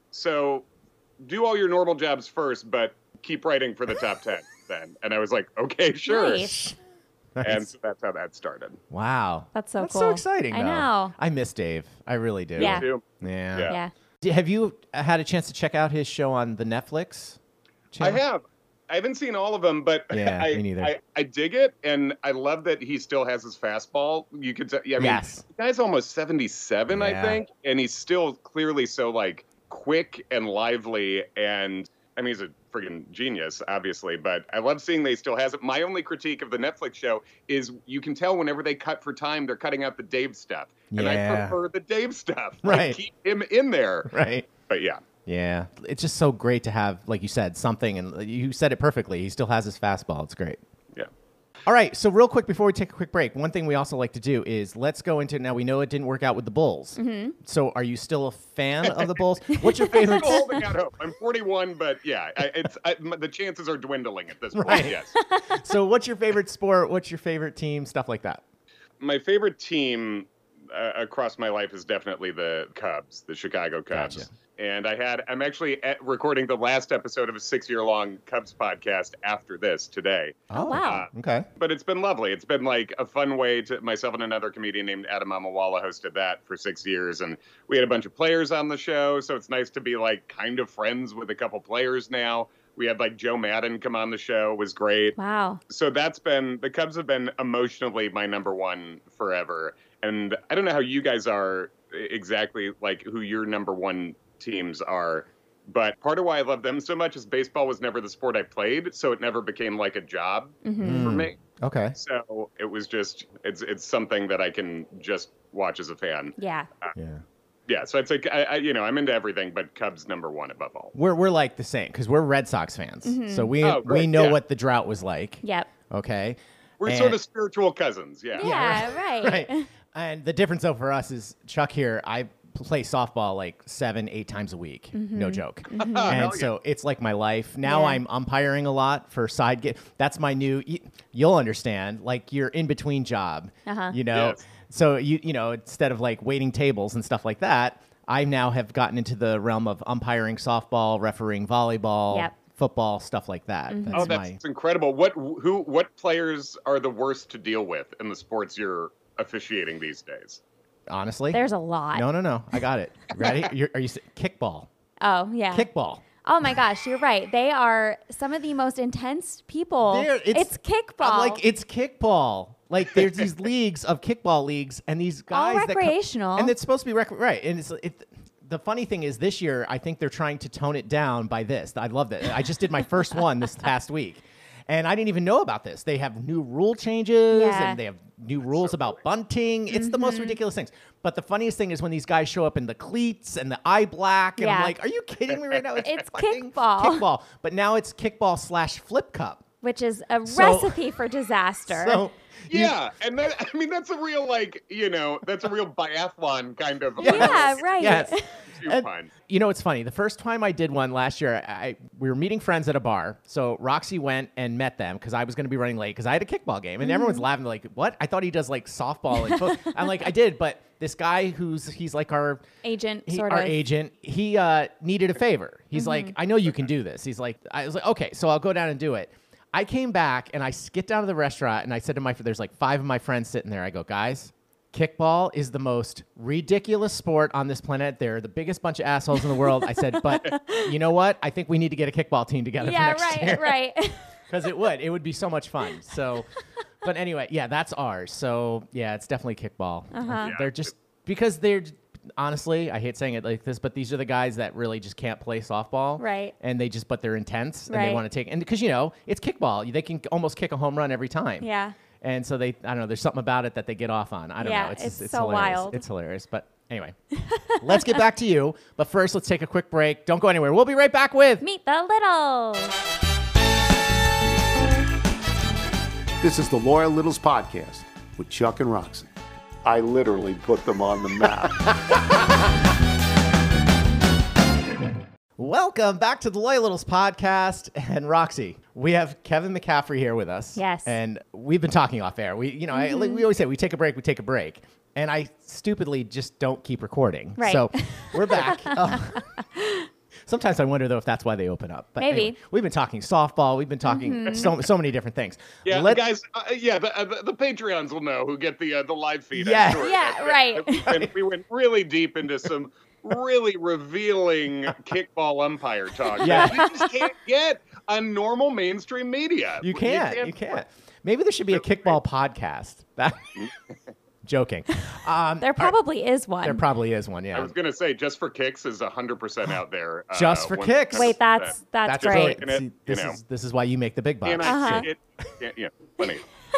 so do all your normal jobs first, but keep writing for the top ten then. And I was like, okay, sure.
Nice.
And
Nice.
so that's how that started.
Wow.
That's so
That's
cool.
so exciting.
I
though.
know.
I miss Dave. I really do.
Yeah.
Too.
Yeah.
Yeah.
Yeah.
D- Have you had a chance to check out his show on the Netflix
I
channel?
have. I haven't seen all of them, but
Yeah,
I,
me neither.
I, I dig it, and I love that he still has his fastball. You could, t- yeah, I mean,
Yes.
the guy's almost seventy-seven, I
Yeah.
think, and he's still clearly so like quick and lively, and I mean, he's a friggin' genius, obviously, but I love seeing that he still has it. My only critique of the Netflix show is you can tell whenever they cut for time, they're cutting out the Dave stuff, and I
Yeah.
prefer the Dave stuff. Like,
Right.
keep him in there.
Right.
But yeah.
Yeah. It's just so great to have, like you said, something. And you said it perfectly. He still has his fastball. It's great.
Yeah.
All right. So, real quick before we take a quick break, one thing we also like to do is let's go into now. We know it didn't work out with the Bulls.
Mm-hmm.
So, are you still a fan of the Bulls? What's your favorite?
Still holding out hope. I'm forty-one, but yeah, I, it's I, m- the chances are dwindling at this point.
Right.
Yes.
So, what's your favorite sport? What's your favorite team? Stuff like that.
My favorite team uh, across my life is definitely the Cubs, the Chicago Cubs.
Gotcha.
And I had I'm actually at recording the last episode of a six-year-long Cubs podcast after this today.
Oh,
wow.
Okay.
But it's been lovely. It's been like a fun way to myself and another comedian named Adam Amawala hosted that for six years. And we had a bunch of players on the show. So it's nice to be like kind of friends with a couple players now. We had like Joe Madden come on the show. It was great.
Wow.
So that's been, the Cubs have been emotionally my number one forever. And I don't know how you guys are exactly, like who your number one teams are. But part of why I love them so much is baseball was never the sport I played, so it never became like a job
Mm-hmm.
for
Mm.
me.
Okay.
So it was just it's it's something that I can just watch as a fan.
Yeah.
Yeah.
Yeah, so it's like I, I you know I'm into everything, but Cubs number one above all.
We're we're like the same because we're Red Sox fans,
Mm-hmm.
so we
Oh,
we
great,
know
yeah.
what the drought was like.
Yep.
Okay.
We're
And-
sort of spiritual cousins. Yeah.
Yeah, right.
right. And the difference though for us is Chuck here. I play softball like seven, eight times a week. No joke.
Hell
And so it's like my life. Now
Yeah.
I'm umpiring a lot for side get. That's my new. y- You'll understand. Like you're in between job.
Uh-huh.
You know.
Yes.
So you you know instead of like waiting tables and stuff like that, I now have gotten into the realm of umpiring softball, refereeing volleyball,
Yep.
football, stuff like that. That's
Oh, that's
my.
incredible. What who what players are the worst to deal with in the sports you're officiating these days?
Honestly.
There's a lot.
No, no, no. I got it. Ready? You're, are you s- kickball?
Oh, yeah.
Kickball.
Oh my gosh, you're right. They are some of the most intense people.
There,
it's, kickball.
I'm like, it's kickball. Like, there's these leagues of kickball leagues, and these guys that come-
recreational.
and it's supposed to be rec- right. And it's it. The funny thing is, this year I think they're trying to tone it down by this. I love that. I just did my first one this past week, and I didn't even know about this. They have new rule changes,
Yeah.
and they have new rules about bunting. It's the most ridiculous things. But the funniest thing is when these guys show up in the cleats and the eye black, and I'm
Yeah.
like, "Are you kidding me right now?"
It's
fucking
kickball.
Kickball. But now it's kickball slash flip cup.
which is a
So-
recipe for disaster.
So
Yeah, and that, I mean that's a real like you know that's a real biathlon kind of.
yeah, right.
yes.
Too
And-
fun.
You know, it's funny. The first time I did one last year, I, I we were meeting friends at a bar. So Roxy went and met them because I was going to be running late because I had a kickball game, and everyone's laughing like, "What? I thought he does like softball and foot." I'm like, "I did," but this guy who's he's like our
Agent,
he-
sort
our
of.
agent, he uh, needed a favor. He's like, "I know you can do this." He's like, "I was like, okay, so I'll go down and do it." I came back and I s- get down to the restaurant and I said to my there's like five of my friends sitting there. I go, "Guys, kickball is the most ridiculous sport on this planet. They're the biggest bunch of assholes in the world." I said, "But you know what? I think we need to get a kickball team together
Yeah,
for next
right,
year."
right.
Because it would. It would be so much fun. So, but anyway, yeah, that's ours. So yeah, it's definitely kickball.
Uh-huh.
They're just because they're honestly, I hate saying it like this, but these are the guys that really just can't play softball.
Right.
And they just, but they're intense and
Right.
they want to take, and because you know it's kickball, they can almost kick a home run every time.
Yeah.
And so they, I don't know, there's something about it that they get off on. I don't
Yeah,
know. It's
it's
just, it's
so
hilarious.
wild.
It's hilarious. But anyway, let's get back to you. But first, let's take a quick break. Don't go anywhere. We'll be right back with.
Meet the Littles.
This is the Loyal Littles Podcast with Chuck and Roxy. I literally put them on the map.
Welcome back to the Loyal Littles Podcast. And Roxy, we have Kevin McCaffrey here with us.
Yes.
And we've been talking off air. We, you know, I, like we always say, we take a break, we take a break. And I stupidly just don't keep recording.
Right.
So we're back. Uh, sometimes I wonder, though, if that's why they open up. But
Maybe.
anyway, we've been talking softball. We've been talking so so many different things.
Yeah,
Let-
guys. Uh, yeah, the, uh, the the Patreons will know who get the uh, the live feed. I'm
Yeah.
sure.
Yeah, right.
And we went really deep into some really revealing kickball umpire talk.
Yeah.
that you just can't get on normal mainstream media.
You can't. You can't. Maybe there should be a kickball podcast. That, joking. Um,
There probably is one.
there probably is one, yeah.
I was gonna say, just for kicks is hundred percent out there. uh,
Just for
one-
kicks.
Wait, that's that's,
That's
great.
And it-
See,
you
this,
know.
is, this is why you make the big bucks.
And I
Uh-huh.
it, yeah, yeah, funny.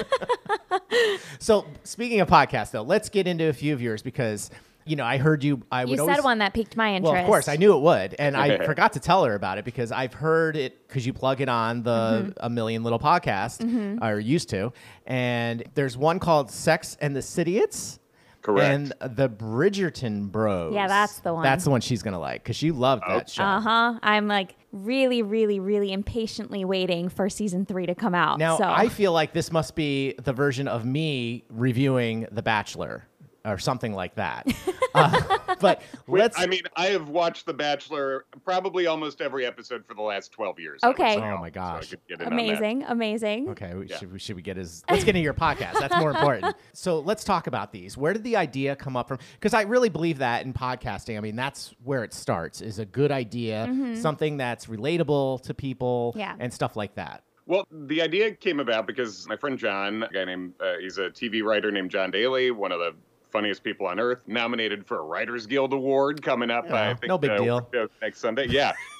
So speaking of podcasts, though, let's get into a few of yours because, you know, I heard you. I
You
would
said
always,
one that piqued my interest.
Well, of course, I knew it would, and I forgot to tell her about it because I've heard it because you plug it on the
Mm-hmm.
A Million Little Podcast, or used to, and there's one called Sex and the Cityots.
Correct.
And the Bridgerton Bros.
Yeah, that's the one.
That's the one she's gonna like because she loved that show.
Uh huh. I'm like really, really, really impatiently waiting for season three to come out.
Now,
so.
I feel like this must be the version of me reviewing The Bachelor or something like that. uh, but
Wait,
let's.
I mean, I have watched The Bachelor probably almost every episode for the last twelve years. I would
Okay.
say,
Oh my
so
gosh.
I could get in on that.
amazing, amazing.
Okay, we,
Yeah.
should, we, should we get his? Let's get into your podcast. That's more important. So let's talk about these. Where did the idea come up from? Because I really believe that in podcasting. I mean, that's where it starts. Is a good idea, something that's relatable to people,
Yeah.
and stuff like that.
Well, the idea came about because my friend John, a guy named, uh, he's a T V writer named John Daly, one of the funniest people on earth, nominated for a Writers Guild Award coming up.
Yeah,
I think
no big
uh,
deal.
uh, next Sunday. Yeah,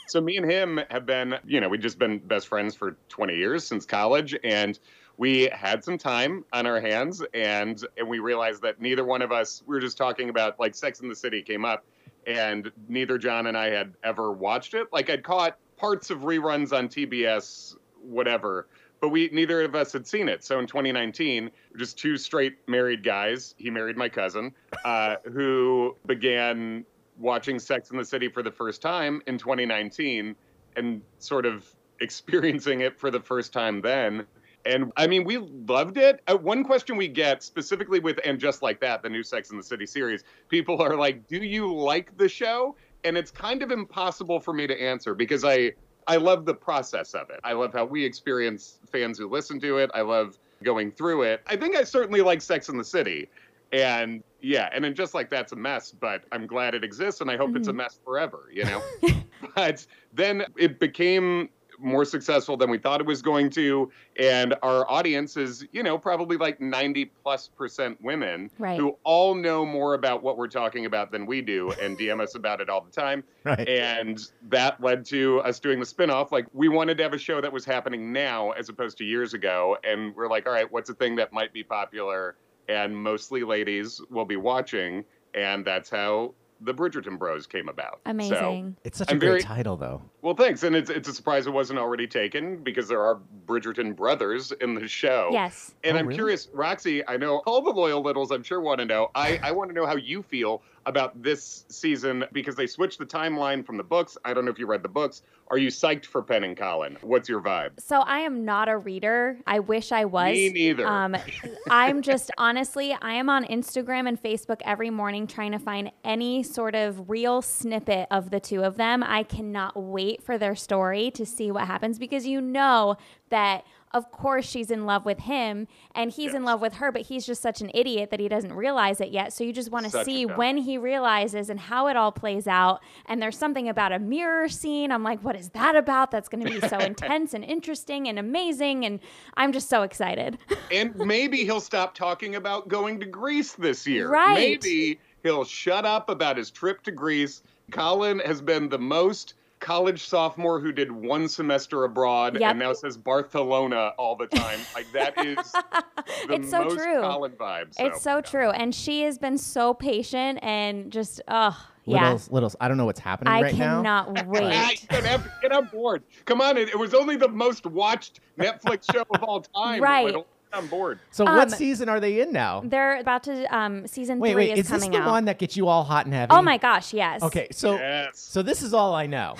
so me and him have been, you know, we've just been best friends for twenty years since college, and we had some time on our hands, and and we realized that neither one of us, we were just talking about, like, Sex and the City came up, and neither John and I had ever watched it. Like, I'd caught parts of reruns on T B S, whatever, but we neither of us had seen it. So in twenty nineteen, just two straight married guys, he married my cousin, uh, who began watching Sex and the City for the first time in twenty nineteen and sort of experiencing it for the first time then. And I mean, we loved it. Uh, one question we get specifically with And Just Like That, the new Sex and the City series, people are like, do you like the show? And it's kind of impossible for me to answer because I, I love the process of it. I love how we experience fans who listen to it. I love going through it. I think I certainly like Sex and the City. And yeah, and then Just Like That's a mess, but I'm glad it exists and I hope mm-hmm. it's a mess forever, you know? But then it became more successful than we thought it was going to. And our audience is, you know, probably like ninety plus percent women
right.
who all know more about what we're talking about than we do and D M us about it all the time.
Right.
And that led to us doing the spinoff. Like, we wanted to have a show that was happening now as opposed to years ago. And we're like, all right, what's a thing that might be popular and mostly ladies will be watching? And that's how the Bridgerton Bros came about.
Amazing.
So,
it's such
I'm
a great
very,
title, though.
Well, thanks. And it's it's a surprise it wasn't already taken because there are Bridgerton brothers in the show.
Yes.
And
oh,
I'm
really?
curious, Roxy, I know all the loyal littles, I'm sure, want to know. I, I want to know how you feel about this season because they switched the timeline from the books. I don't know if you read the books. Are you psyched for Penn and Colin? What's your vibe?
So I am not a reader. I wish I was.
Me neither.
Um, I'm just, honestly, I am on Instagram and Facebook every morning trying to find any sort of real snippet of the two of them. I cannot wait for their story to see what happens because you know that of course she's in love with him and he's yes. in love with her, but he's just such an idiot that he doesn't realize it yet. So you just want to see when he realizes and how it all plays out. And there's something about a mirror scene. I'm like, what is that about? That's going to be so intense and interesting and amazing. And I'm just so excited.
And maybe he'll stop talking about going to Greece this year.
Right.
Maybe he'll shut up about his trip to Greece. Colin has been the most college sophomore who did one semester abroad
yep.
and now says Barcelona all the time. Like, that is the
it's so
most
true.
Colin vibe. So.
It's so true. And she has been so patient and just, oh, yeah.
Littles, Littles, I don't know what's happening
I
right now.
I cannot wait.
You don't have to get on board. Come on, it, it was only the most watched Netflix show of all time.
Right.
Little. On board.
So
Um,
what season are they in now?
They're about to, um, season
Wait,
three
wait,
is,
is this
coming
the
out.
one that gets you all hot and heavy?
Oh my gosh, yes.
Okay, so
Yes.
so this is all I know.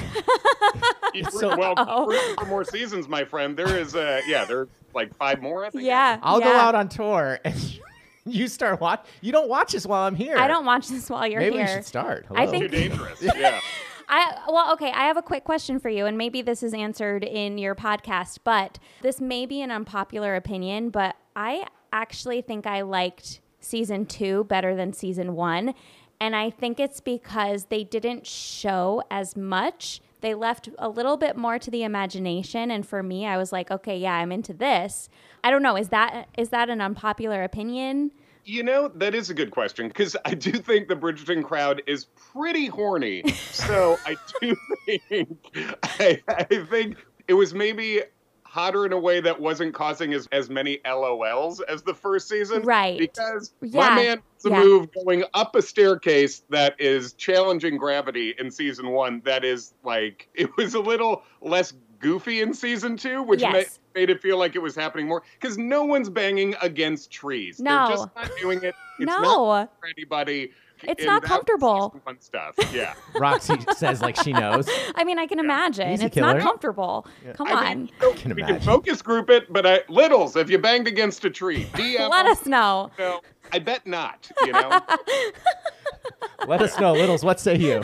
So, well,
Uh-oh.
for more seasons, my friend. There is, uh, yeah, there's like five more, I think.
Yeah.
I'll
yeah.
go out on tour and you start watch. You don't watch this while I'm here.
I don't watch this while you're
Maybe
here.
we should start.
I
Hello.
think-
Too dangerous. Yeah.
I well, okay, I have a quick question for you, and maybe this is answered in your podcast, but this may be an unpopular opinion, but I actually think I liked season two better than season one. And I think it's because they didn't show as much. They left a little bit more to the imagination. And for me, I was like, okay, yeah, I'm into this. I don't know. Is that is that an unpopular opinion?
You know, that is a good question, because I do think the Bridgerton crowd is pretty horny. So I do think, I, I think it was maybe hotter in a way that wasn't causing as, as many L O Ls as the first season.
Right.
Because
Yeah.
my man has a
Yeah.
move going up a staircase that is challenging gravity in season one. That is like, it was a little less goofy in season two, which
Yes.
ma- made it feel like it was happening more. Because no one's banging against trees.
No.
They're just not doing it. It's
No.
not for anybody.
It's
And
not
that was
comfortable.
season one stuff. Yeah.
Roxy says like she knows.
I mean, I can imagine.
Easy
it's not
killer.
comfortable. Come
I
on.
mean, so
can
we
imagine.
can focus group it, but I, Littles, if you banged against a tree, D M
Let us know.
No, I bet not. You know,
Let us know, Littles. What say you?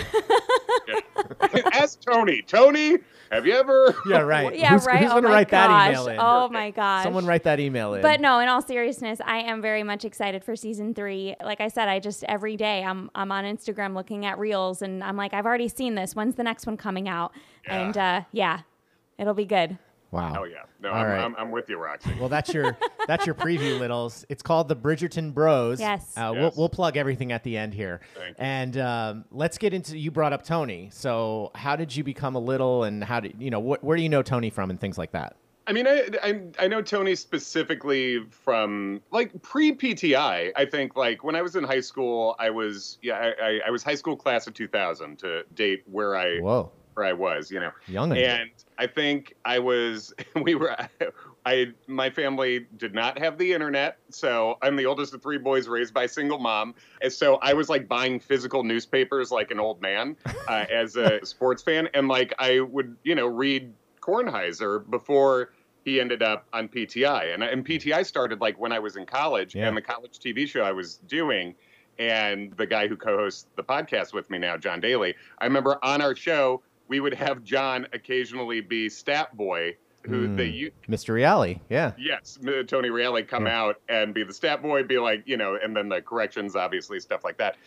ask Tony. Tony, have you ever?
Yeah, right.
Yeah,
who's,
right.
Who's
oh
gonna
my
write
gosh.
that email in?
Oh my gosh.
Someone write that email in.
But no, in all seriousness, I am very much excited for season three. Like I said, I just every day I'm I'm on Instagram looking at reels and I'm like, I've already seen this. When's the next one coming out?
Yeah.
And uh, yeah, it'll be good.
Wow.
Oh yeah. No,
All
I'm,
right.
I'm, I'm with you, Roxy.
Well, that's your that's your preview, Littles. It's called the Bridgerton Bros.
Yes.
Uh,
Yes.
We'll we'll plug everything at the end here.
Thank you.
And um, let's get into. You brought up Tony. So how did you become a Little, and how did you know wh- where do you know Tony from, and things like that?
I mean, I, I I know Tony specifically from like pre-P T I. I think like when I was in high school, I was yeah I, I, I was high school class of two thousand to date where I
Whoa.
where I was, you know.
Young.
And I think I was we were I my family did not have the internet, so I'm the oldest of three boys raised by a single mom. And so I was like buying physical newspapers like an old man uh, as a sports fan, and like I would you know read Kornheiser before he ended up on P T I. And, and P T I started like when I was in college,
Yeah.
and the college T V show I was doing, and the guy who co-hosts the podcast with me now, John Daly, I remember on our show, we would have John occasionally be Stat Boy, who
Mm.
they u-
Mister Reale. Yeah.
Yes, m- Tony Reale come
Yeah.
out and be the stat boy, be like, you know, and then the corrections, obviously, stuff like that.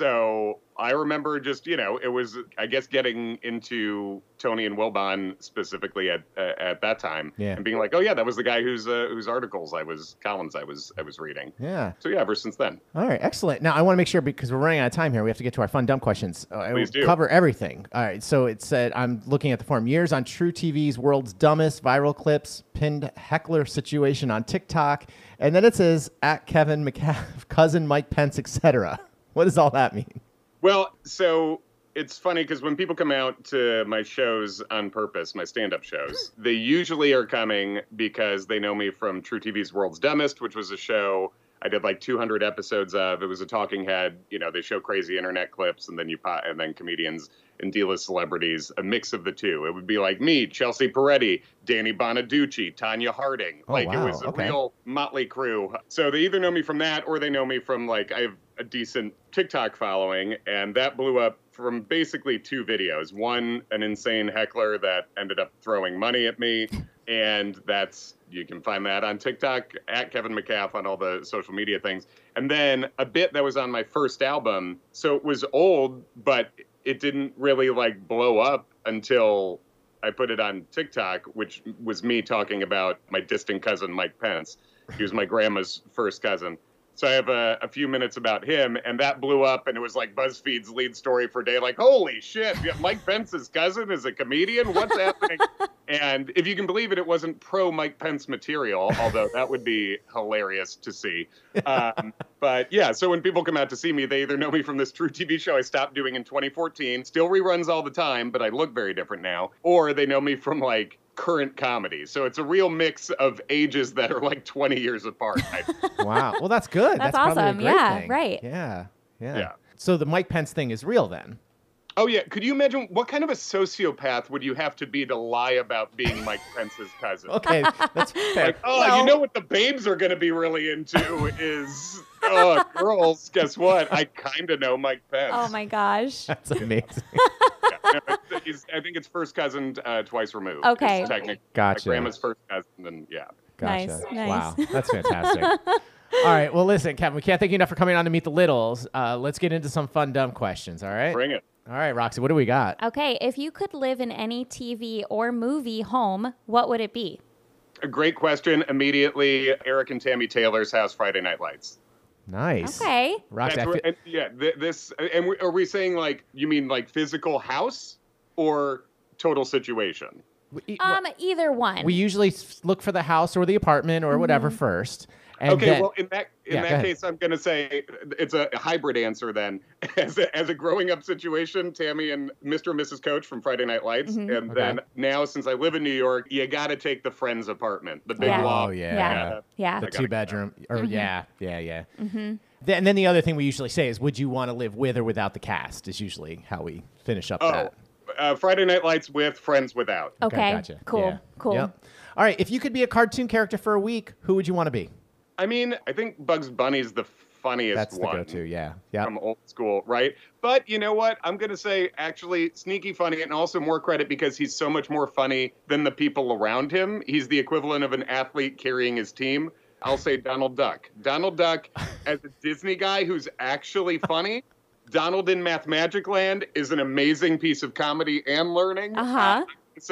So I remember just, you know, it was, I guess, getting into Tony and Wilbon specifically at uh, at that time,
Yeah.
and being like, oh yeah, that was the guy whose uh, whose articles I was columns I was I was reading.
Yeah.
So yeah, ever since then.
All right, excellent. Now I want to make sure because we're running out of time here. We have to get to our fun dumb questions. Uh, I
Please
will
do.
cover everything. All right. So it said I'm looking at the form. Years on True T V's World's Dumbest Viral Clips, pinned heckler situation on TikTok, and then it says at Kevin McCaff, cousin Mike Pence, et cetera. What does all that mean?
Well, so it's funny because when people come out to my shows on purpose, my stand-up shows, they usually are coming because they know me from True T V's World's Dumbest, which was a show I did like two hundred episodes of. It was a talking head. You know, they show crazy internet clips, and then you pot, and then comedians and D-list celebrities, a mix of the two. It would be like me, Chelsea Peretti, Danny Bonaducci, Tanya Harding.
Oh,
like
wow.
it was a
Okay.
real motley crew. So they either know me from that, or they know me from like I have a decent TikTok following, and that blew up from basically two videos. One, an insane heckler that ended up throwing money at me, and that's you can find that on TikTok at Kevin McCaff on all the social media things. And then a bit that was on my first album. So it was old, but it didn't really like blow up until I put it on TikTok, which was me talking about my distant cousin, Mike Pence. He was my grandma's first cousin. So I have a, a few minutes about him, and that blew up, and it was like BuzzFeed's lead story for a day. Like, holy shit, Mike Pence's cousin is a comedian? What's happening? And if you can believe it, it wasn't pro Mike Pence material, although that would be hilarious to see. Um, but yeah, so when people come out to see me, they either know me from this True T V show I stopped doing in twenty fourteen, still reruns all the time, but I look very different now, or they know me from like current comedy. So it's a real mix of ages that are like twenty years apart.
Wow. Well, that's good.
That's
probably a
awesome.
great
Yeah,
thing.
right.
Yeah. Yeah.
Yeah.
So the Mike Pence thing is real then.
Oh, yeah. Could you imagine what kind of a sociopath would you have to be to lie about being Mike Pence's cousin?
Okay, that's fair.
Like, oh,
Well-
you know what the babes are going to be really into is, oh, girls, guess what? I kind of know Mike Pence.
Oh my gosh.
That's amazing.
Yeah, no, it's- he's- I think it's first cousin uh, twice removed.
Okay.
It's technically
Gotcha.
my grandma's first cousin, and yeah.
Gotcha.
Nice, nice.
Wow, that's fantastic. All right, well, listen, Kevin, we can't thank you enough for coming on to Meet the Littles. Uh, let's get into some fun, dumb questions, all right?
Bring it.
All right, Roxy, what do we got?
Okay, if you could live in any T V or movie home, what would it be?
A great question. Immediately, Eric and Tammy Taylor's house, Friday Night Lights.
Nice.
Okay.
Roxy,
That's
I
where-
feel-
and, yeah, th- this, and we, are we saying like, you mean like physical house or total situation?
we,
Um, either one.
we usually s- look for the house or the apartment or whatever first. And
Okay,
then-
well, in that in
Yeah, go
that
ahead.
case, I'm going to say it's a hybrid answer then. As a, as a growing up situation, Tammy and Mister and Missus Coach from Friday Night Lights,
Mhm.
and
Okay.
then now since I live in New York, you got to take the Friends apartment, the big
Yeah.
loft.
Oh, yeah.
Yeah. Yeah.
the
I gotta
two
get
bedroom, or
Mm-hmm.
yeah, yeah, yeah. Mm-hmm. Th- and then the other thing we usually say is, would you want to live with or without the cast? Is usually how we finish up
Oh,
that.
uh, Friday Night Lights with, Friends without.
Okay.
gotcha.
Cool.
Yeah.
Cool.
Yep. All right, if you could be a cartoon character for a week, who would you want to be?
I mean, I think Bugs Bunny's the funniest
That's the
one.
go-to. Yeah. Yeah.
From old school, right? But you know what? I'm going to say actually sneaky funny, and also more credit because he's so much more funny than the people around him. He's the equivalent of an athlete carrying his team. I'll say Donald Duck. Donald Duck, as a Disney guy who's actually funny, Donald in Math Magic Land is an amazing piece of comedy and learning.
Uh-huh.
Uh, I would say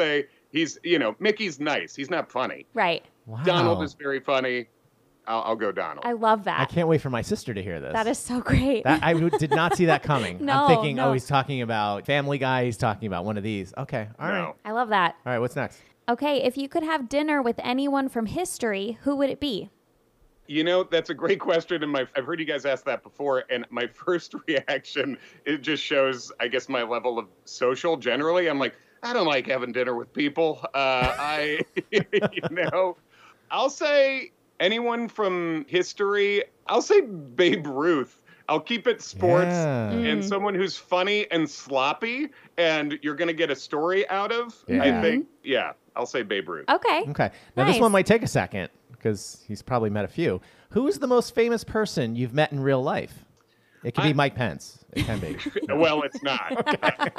he's, you know, Mickey's nice. He's not funny.
Right.
Wow.
Donald is very funny. I'll, I'll go Donald.
I love
I
that.
can't wait for my sister to hear this.
That is so great.
That, I w- did not see that coming.
No,
I'm thinking,
no.
oh, he's talking about Family Guy. He's talking about one of these. Okay. All
No.
right.
I love that.
All right. What's next?
Okay, if you could have dinner with anyone from history, who would it be?
You know, that's a great question, and my I've heard you guys ask that before, and my first reaction, it just shows, I guess, my level of social generally. I'm like, I don't like having dinner with people. Uh, I, you know, I'll say anyone from history. I'll say Babe Ruth. I'll keep it sports
Yeah.
and someone who's funny and sloppy, and you're going to get a story out of.
Yeah.
I think, yeah, I'll say Babe Ruth.
Okay.
Okay. Now,
Nice.
this one might take a second because he's probably met a few. Who is the most famous person you've met in real life? It can
I-
be Mike Pence. It can be.
Well, it's not.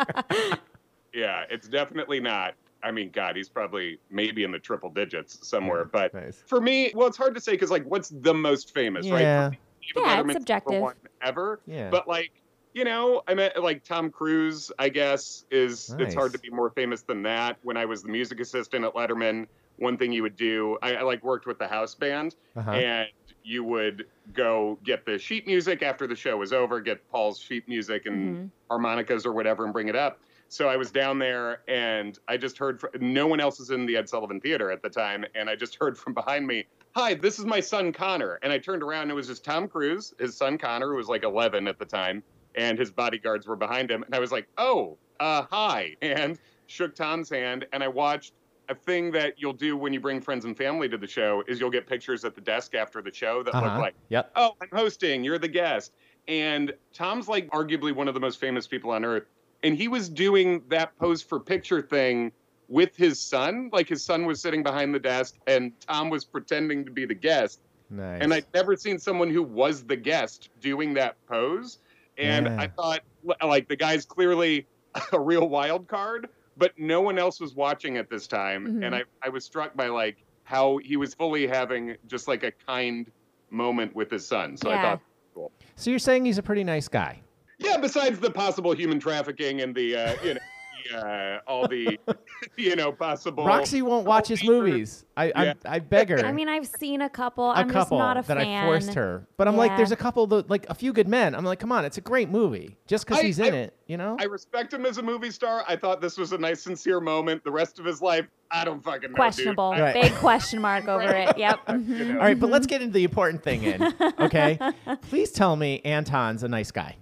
Yeah, it's definitely not. I mean, God, he's probably maybe in the triple digits somewhere. But
Nice.
for me, well, it's hard to say because, like, what's the most famous, right?
Yeah.
For me, David
Yeah, it's
Letterman's number
subjective.
one ever.
Yeah.
But, like, you know, I mean, like, Tom Cruise, I guess, is it's hard to
Nice.
be more famous than that. When I was the music assistant at Letterman, one thing you would do, I, I like, worked with the house band,
Uh-huh.
and you would go get the sheet music after the show was over, get Paul's sheet music and
Mhm.
harmonicas or whatever and bring it up. So I was down there and I just heard, fr- no one else was in the Ed Sullivan Theater at the time. And I just heard from behind me, hi, this is my son, Connor. And I turned around and it was just Tom Cruise, his son, Connor, who was like eleven at the time. And his bodyguards were behind him. And I was like, oh, uh, hi. And shook Tom's hand. And I watched a thing that you'll do when you bring friends and family to the show is you'll get pictures at the desk after the show that
Uh-huh.
look like,
Yep.
oh, I'm hosting, you're the guest. And Tom's like arguably one of the most famous people on earth. And he was doing that pose for picture thing with his son. Like his son was sitting behind the desk and Tom was pretending to be the guest.
Nice.
And I'd never seen someone who was the guest doing that pose. And
Yeah.
I thought, like, the guy's clearly a real wild card, but no one else was watching at this time.
Mhm.
And I, I was struck by, like, how he was fully having just, like, a kind moment with his son. So I
Yeah.
thought, cool.
So you're saying he's a pretty nice guy.
Yeah, besides the possible human trafficking and the, uh, you know, the, uh, all the, you know, possible.
Roxy won't watch his movies. I
Yeah.
I, I beg her.
I mean, I've seen a couple.
a
I'm just
couple
not a
that
fan.
I forced her. But I'm like,
Yeah.
there's a couple, that, like a Few Good Men. I'm like, come on, it's a great movie. Just because
I-
he's in
I-
it, you know?
I respect him as a movie star. I thought this was a nice, sincere moment. The rest of his life, I don't fucking know.
Questionable.
Dude. I-
Right.
Big question mark over it. Yep. Mhm.
You know.
All right, but let's get into the important thing in, okay? Please tell me Anton's a nice guy.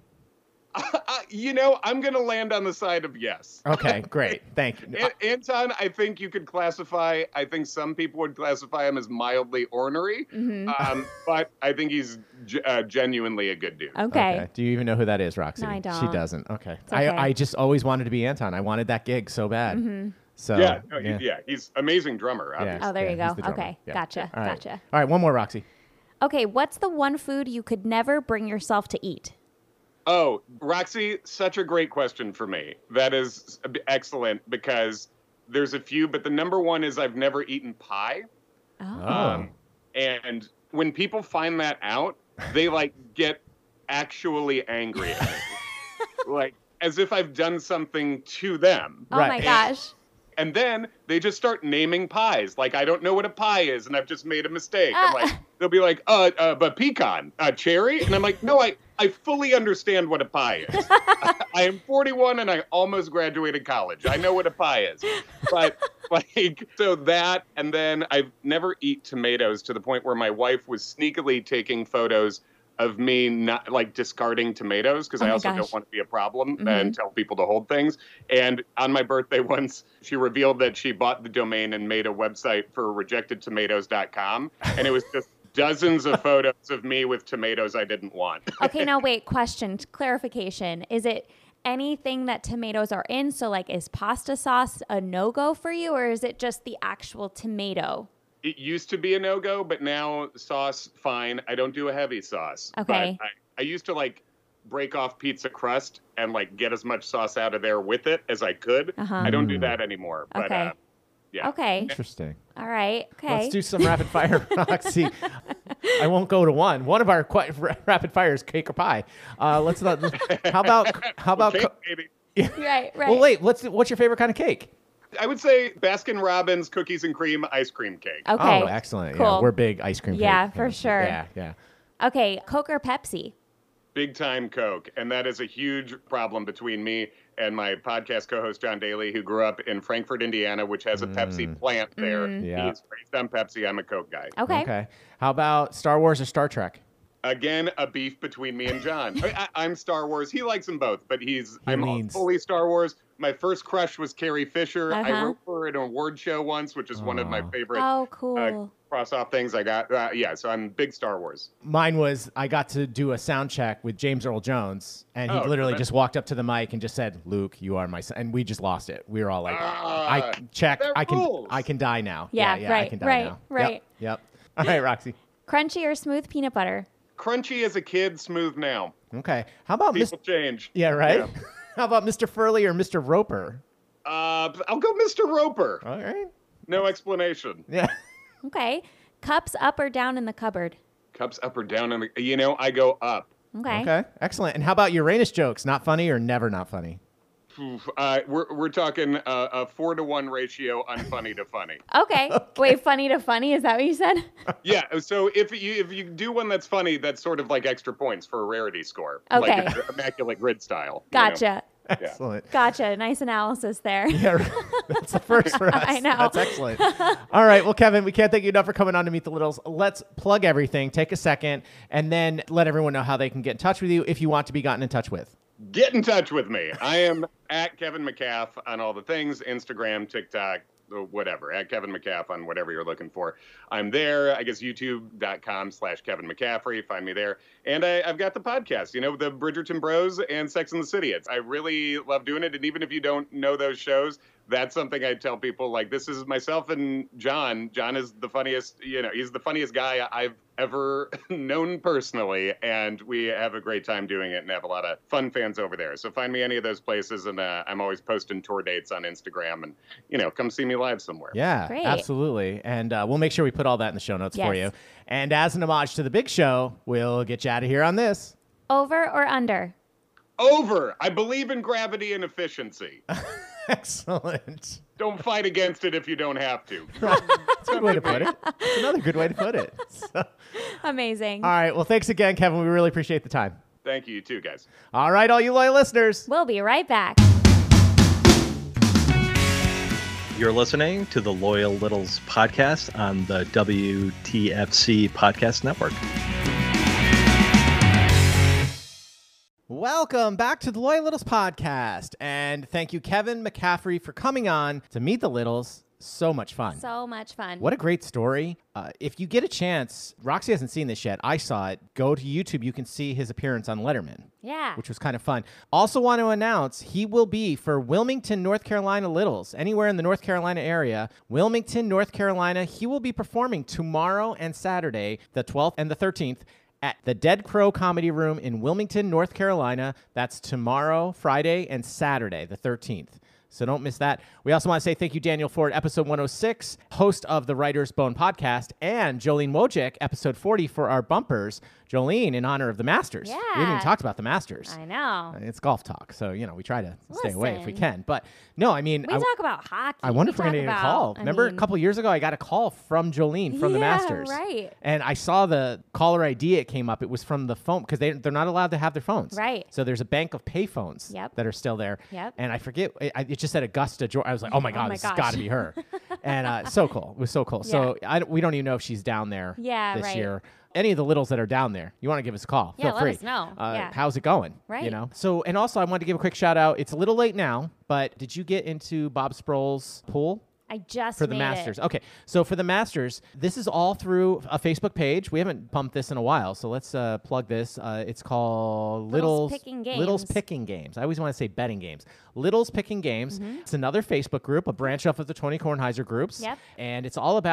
Uh, you know, I'm going to land on the side of yes.
Okay, great. Thank you.
An- Anton, I think you could classify, I think some people would classify him as mildly ornery,
Mhm.
um, but I think he's g- uh, genuinely a good dude.
Okay.
Do you even know who that is, Roxy?
No, I
She
don't.
doesn't. Okay.
okay.
I, I just always wanted to be Anton. I wanted that gig so bad.
Mhm.
So
yeah, no, he- yeah, he's amazing drummer, obviously.
Oh, there
yeah,
you go.
he's the drummer.
Okay,
Yeah.
gotcha,
All right.
gotcha.
All right, one more, Roxy.
Okay, what's the one food you could never bring yourself to eat?
Oh, Roxy, such a great question for me. That is excellent because there's a few, but the number one is I've never eaten pie.
Oh.
Um, and when people find that out, they like get actually angry at me. Like as if I've done something to them.
Oh
Right.
my
And-
gosh.
And then they just start naming pies. Like, I don't know what a pie is, and I've just made a mistake. I'm like, they'll be like, uh, uh, but pecan, uh, cherry? And I'm like, no, I, I fully understand what a pie is. I am forty-one, and I almost graduated college. I know what a pie is. But, like, so that, and then I've never eat tomatoes to the point where my wife was sneakily taking photos of me not like discarding tomatoes because
Oh
I
my
also
gosh.
don't want to be a problem
Mhm.
and tell people to hold things. And on my birthday once, she revealed that she bought the domain and made a website for rejected tomatoes dot com. And it was just dozens of photos of me with tomatoes I didn't want.
Okay, now wait, question, clarification. Is it anything that tomatoes are in? So like is pasta sauce a no-go for you or is it just the actual tomato?
It used to be a no-go, but now sauce, fine. I don't do a heavy sauce.
Okay.
But I, I used to like break off pizza crust and like get as much sauce out of there with it as I could.
Uh-huh.
I don't do that anymore. But
Okay.
uh, yeah.
Okay.
Interesting.
All right. Okay.
Let's do some rapid fire, Roxy. I won't go to one. One of our qu- rapid fires, cake or pie. Uh, let's not. How about how about?
Okay,
co-
maybe.
Yeah.
Right, right.
Well, wait. Let's. What's your favorite kind of cake?
I would say Baskin Robbins cookies and cream ice cream cake.
Okay.
Oh, excellent.
Cool.
Yeah, we're big ice cream
Yeah,
cake
for
fans.
sure.
Yeah, yeah.
Okay, Coke or Pepsi?
Big time Coke. And that is a huge problem between me and my podcast co-host, John Daly, who grew up in Frankfort, Indiana, which has a Pepsi plant there.
Mm.
Yeah.
He's raised on Pepsi. I'm a Coke guy.
Okay.
Okay. How about Star Wars or Star Trek?
Again, a beef between me and John. I, I, I'm Star Wars. He likes them both, but he's
He
I'm
leans.
fully Star Wars. My first crush was Carrie Fisher. I
Uh-huh.
wrote for an award show once, which is one of my
Oh.
favorite
Oh,
uh,
cool.
cross-off things I got. Uh, yeah, so I'm big Star Wars.
Mine was I got to do a sound check with James Earl Jones, and he
Oh,
literally
okay.
just walked up to the mic and just said, "Luke, you are my son," and we just lost it. We were all like,
Ah,
"I check.
that
I can.
rules.
I can die now.
Yeah,
yeah, I
right,
can die
right,
now.
right.
Yep. yep. All right, Roxy.
Crunchy or smooth peanut butter?
Crunchy as a kid, smooth now.
Okay. How about Miss?
People change.
Yeah, right.
Yeah.
How about Mister Furley or Mister Roper?
Uh, I'll go Mister Roper.
All right.
No explanation.
Yeah.
Okay. Cups up or down in the cupboard?
Cups up or down? In the, you know, I go up.
Okay.
Okay. Excellent. And how about Uranus jokes? Not funny or never not funny?
Oof, Uh, we're we're talking uh, a four to one ratio, unfunny to funny.
Okay. Wait, funny to funny? Is that what you said?
Yeah. So if you if you do one that's funny, that's sort of like extra points for a rarity score.
Okay.
Like it's immaculate grid style. you know?
Gotcha.
Excellent.
Gotcha. Nice analysis there.
Yeah, right. That's the first for us.
I know.
That's excellent. All right. Well, Kevin, we can't thank you enough for coming on to Meet the Littles. Let's plug everything. Take a second and then let everyone know how they can get in touch with you if you want to be gotten in touch with.
Get in touch with me. I am at Kevin McCaff on all the things, Instagram, TikTok, whatever, at Kevin McCaff on whatever you're looking for. I'm there. I guess youtube.com slash Kevin McCaffrey. Find me there. And I, I've got the podcast, you know, the Bridgerton Bros and Sex and the City. It's, I really love doing it. And even if you don't know those shows, that's something I tell people, like, this is myself and John. John is the funniest, you know, he's the funniest guy I've ever known personally. And we have a great time doing it and have a lot of fun fans over there. So find me any of those places. And uh, I'm always posting tour dates on Instagram and, you know, come see me live somewhere.
Yeah,
Great.
absolutely. And uh, we'll make sure we put all that in the show notes for
Yes.
you. And as an homage to the big show, we'll get you out of here on this.
Over or under?
Over. I believe in gravity and efficiency.
Excellent.
Don't fight against it if you don't have to.
That's a good way to put it. That's another good way to put it. So,
Amazing.
all right. Well, thanks again, Kevin. We really appreciate the time.
Thank you, you too, guys.
All right, all you loyal listeners.
We'll be right back.
You're listening to the Loyal Littles podcast on the W T F C Podcast Network.
Welcome back to the Loyal Littles podcast. And thank you, Kevin McCaffrey, for coming on to Meet the Littles. So much fun.
So much fun.
What a great story. Uh, if you get a chance, Roxy hasn't seen this yet. I saw it. Go to YouTube. You can see his appearance on Letterman.
Yeah.
Which was kind of fun. Also want to announce he will be for Wilmington, North Carolina Littles. Anywhere in the North Carolina area. Wilmington, North Carolina. He will be performing tomorrow and Saturday, the twelfth and the thirteenth, at the Dead Crow Comedy Room in Wilmington, North Carolina. That's tomorrow, Friday, and Saturday, the thirteenth. So don't miss that. We also want to say thank you, Daniel Ford, episode one oh six, host of the Writer's Bone podcast, and Jolene Wojcik, episode forty, for our bumpers. Jolene, in honor of the Masters.
Yeah.
We haven't even talked about the Masters.
I know.
It's golf talk, so, you know, we try to stay away if we
Listen.
can. But, no, I mean...
We
I,
talk about hockey.
I wonder
We
if we're going to
talk
get a
about-
call.
I
Remember
mean-
a couple years ago, I got a call from Jolene from the
Yeah,
Masters.
right.
And I saw the caller I D. It came up. It was from the phone, because they, they're not allowed to have their phones.
Right.
So there's a bank of pay phones
Yep.
that are still there.
Yep.
And I forget, it, it just said Augusta, Georgia. I was like, oh my God,
my
this has
gosh.
got to be her. And uh, so cool. It was so cool. So I, we don't even know if she's down there
Yeah,
this
right.
year. Any of the littles that are down there, you want to give us a call.
Yeah,
Feel
let
free.
us know.
Uh,
Yeah.
How's it going? You
Right.
know? So, and also I wanted to give a quick shout out. It's a little late now, but did you get into Bob Sproul's pool?
I just
For the
made
Masters.
It.
Okay. So for the Masters, this is all through a Facebook page. We haven't pumped this in a while, so let's uh, plug this. Uh, it's called
Littles
Littles
Picking Games.
Littles Picking Games. I always want to say betting games. Littles Picking Games.
Mm-hmm.
It's another Facebook group, a branch off of the Tony Kornheiser groups.
Yep.
And it's all about,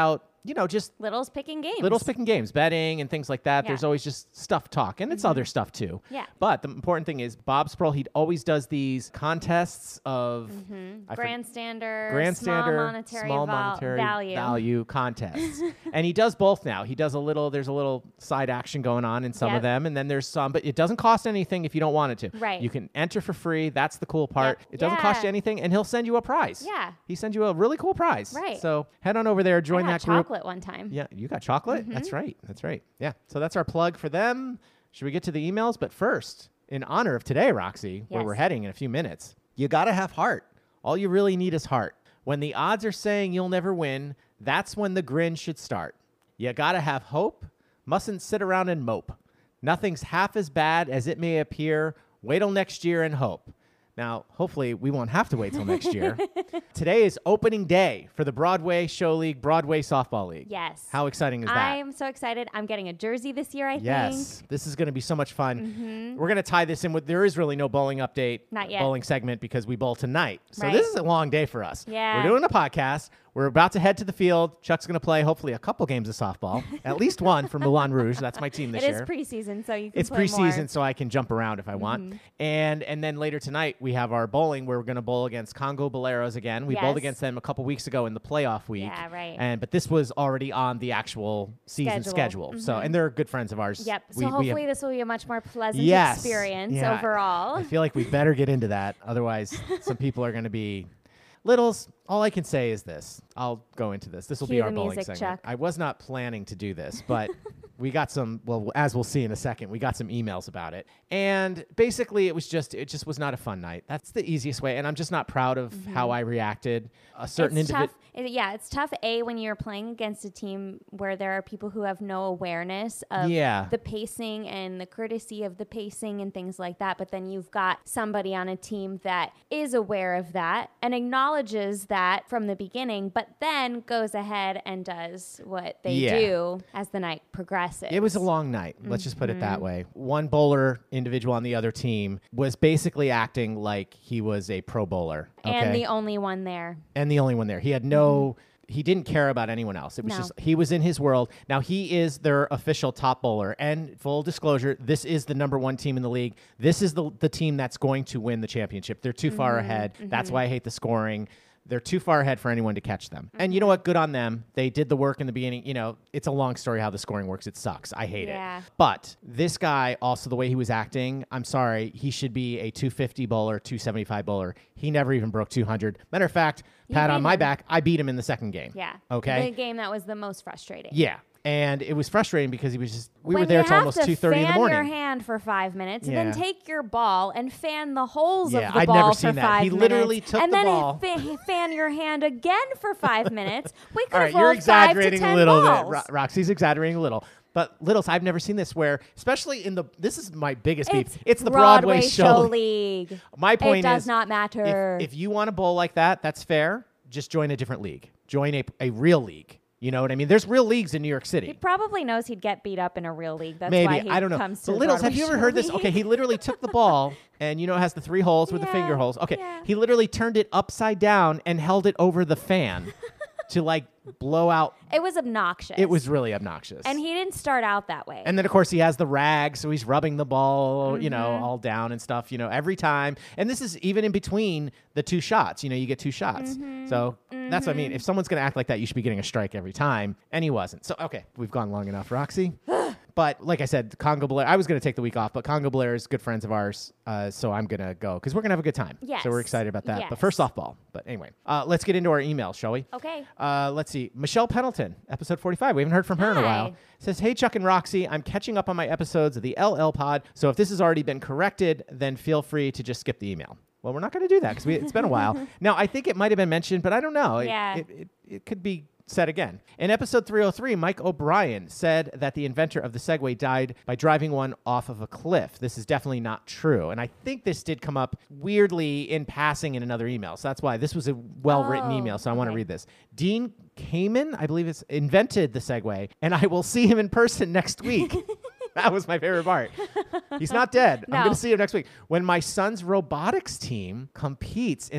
you know, just
Littles picking games.
Littles picking games, betting and things like that.
Yeah.
There's always just stuff talk, and it's
Mhm.
other stuff too.
Yeah.
But the important thing is Bob Sproul, he always does these contests of
Mhm.
I forget-
Grandstander,
Grandstander,
small monetary,
small
val-
monetary
value.
value contests. And he does both now. He does a little, there's a little side action going on in some
Yep.
of them, and then there's some, but it doesn't cost anything if you don't want it to.
Right.
You can enter for free. That's the cool part.
Yep.
It doesn't cost you
Yeah.
anything, and he'll send you a prize.
Yeah.
He sends you a really cool prize.
Right.
So head on over there, join
I got
that group.
chocolate one time.
Yeah, you got chocolate?
Mhm.
That's right. That's right. Yeah. So that's our plug for them. Should we get to the emails? But first, in honor of today, Roxy, where
Yes.
we're heading in a few minutes, you got to have heart. All you really need is heart. When the odds are saying you'll never win, that's when the grin should start. You got to have hope. Mustn't sit around and mope. Nothing's half as bad as it may appear. Wait till next year and hope. Now, hopefully, we won't have to wait till next year. Today is opening day for the Broadway Show League, Broadway Softball League.
Yes.
How exciting is that?
I'm so excited. I'm getting a jersey this year, I
Yes, this is going to be so much fun.
Mhm.
We're going to tie this in with, there is really no bowling update,
Not yet.
bowling segment because we bowl tonight. So
Right.
this is a long day for us.
Yeah.
We're doing a podcast. We're about to head to the field. Chuck's going to play hopefully a couple games of softball, at least one for Moulin Rouge. That's my team
think.
this
It
year.
is preseason, so you can
It's
play
preseason,
more.
so I can jump around if I want.
Mhm.
And and then later tonight we have our bowling. We're going to bowl against Congo Boleros again. We bowled
Yes.
against them a couple weeks ago in the playoff week.
Yeah, right.
And but this was already on the actual season
Schedule.
schedule. So
Mhm.
and they're good friends of ours.
Yep. So
We- we have-
hopefully this will be a much more pleasant
Yes.
experience
Yeah.
overall.
I feel like we better get into that. Otherwise, some people are going to be Littles. All I can say is this. I'll go into this. This will be
Cue
our
the
bowling
music,
segment.
Chuck.
I was not planning to do this, but we got some, well, as we'll see in a second, we got some emails about it. And basically, it was just, it just was not a fun night. That's the easiest way. And I'm just not proud of
Mhm.
how I reacted. A certain
it's
individual.
tough. It, yeah, it's tough. A, when you're playing against a team where there are people who have no awareness of
Yeah.
the pacing and the courtesy of the pacing and things like that. But then you've got somebody on a team that is aware of that and acknowledges that from the beginning, but then goes ahead and does what they
Yeah.
do as the night progresses.
It was a long night. Let's just put it that
Mhm.
way. One bowler individual on the other team was basically acting like he was a pro bowler. Okay?
And the only one there.
and the only one there. He had no, he didn't care about anyone else. It was
No.
just, he was in his world. Now, he is their official top bowler. And full disclosure, this is the number one team in the league. This is the, the team that's going to win the championship. They're too far
Mhm,
ahead. That's
mhm.
why I hate the scoring. They're too far ahead for anyone to catch them. And you know what? Good on them. They did the work in the beginning. You know, it's a long story how the scoring works. It sucks. I hate
Yeah.
it. But this guy, also the way he was acting, I'm sorry, he should be a two fifty bowler, two seventy-five bowler. He never even broke two hundred. Matter of fact,
You
pat on
beat
my
him.
back, I beat him in the second game.
Yeah.
Okay.
The game that was the most frustrating.
Yeah. And it was frustrating because he was just, we
when
were there
you
till
have
almost
to
two thirty in the
fan your
morning.
hand for five minutes
Yeah.
and then take your ball and fan the holes
Yeah,
of the
I'd
ball
never
for
seen that.
five
He
minutes.
literally took
and
the
then
ball.
Fa- fan your hand again for five minutes. We could
All
have
right, you're
rolled five to
exaggerating
ten
a little
balls.
bit. Ro- Roxy's exaggerating a little. But Littles, I've never seen this where, especially in the, this is my biggest beef.
It's
It's the Broadway,
Show
show.
League.
My point
it does
is,
not matter.
If, if you want to bowl like that, that's fair. Just join a different league. Join a, a real league. You know what I mean? There's real leagues in New York City.
he probably knows he'd get beat up in a real league. That's
Maybe.
why he
I don't know.
comes to
But
the
Littles, have
Broadway
you ever
Show
heard this?
League.
Okay, he literally took the ball and you know it has the three holes with the finger
Yeah,
holes. Okay,
yeah.
he literally turned it upside down and held it over the fan to like blow out.
It was obnoxious.
It was really obnoxious.
And he didn't start out that way.
And then, of course, he has the rag, so he's rubbing the ball, you know,
Mhm.
all down and stuff, you know, every time. And this is even in between the two shots. You know, you get two shots.
Mhm.
So that's what I mean.
Mhm.
If someone's going to act like that, you should be getting a strike every time. And he wasn't. So, okay, we've gone long enough, Roxy. But like I said, Congo Blair, I was going to take the week off, but Congo Blair is good friends of ours. Uh, so I'm going to go because we're going to have a good time.
Yes.
So we're excited about that.
Yes.
But first, softball. But anyway, uh, let's get into our email, shall we?
Okay.
Uh, let's see. Michelle Pendleton, episode forty-five. We haven't heard from her in a while.
Hi.
Says, hey, Chuck and Roxy, I'm catching up on my episodes of the L L pod. So if this has already been corrected, then feel free to just skip the email. Well, we're not going to do that because it's been a while. Now, I think it might have been mentioned, but I don't know. It-
Yeah.
It, it, it could be said again. In episode three oh three, Mike O'Brien said that the inventor of the Segway died by driving one off of a cliff. This is definitely not true. And I think this did come up weirdly in passing in another email. So that's why this was a well-written
Oh,
email. So I want to
okay.
read this. Dean Kamen, I believe it's invented the Segway, and I will see him in person next week. That was my favorite part. He's not dead. I'm
No.
going to see him next week. When my son's robotics team competes in the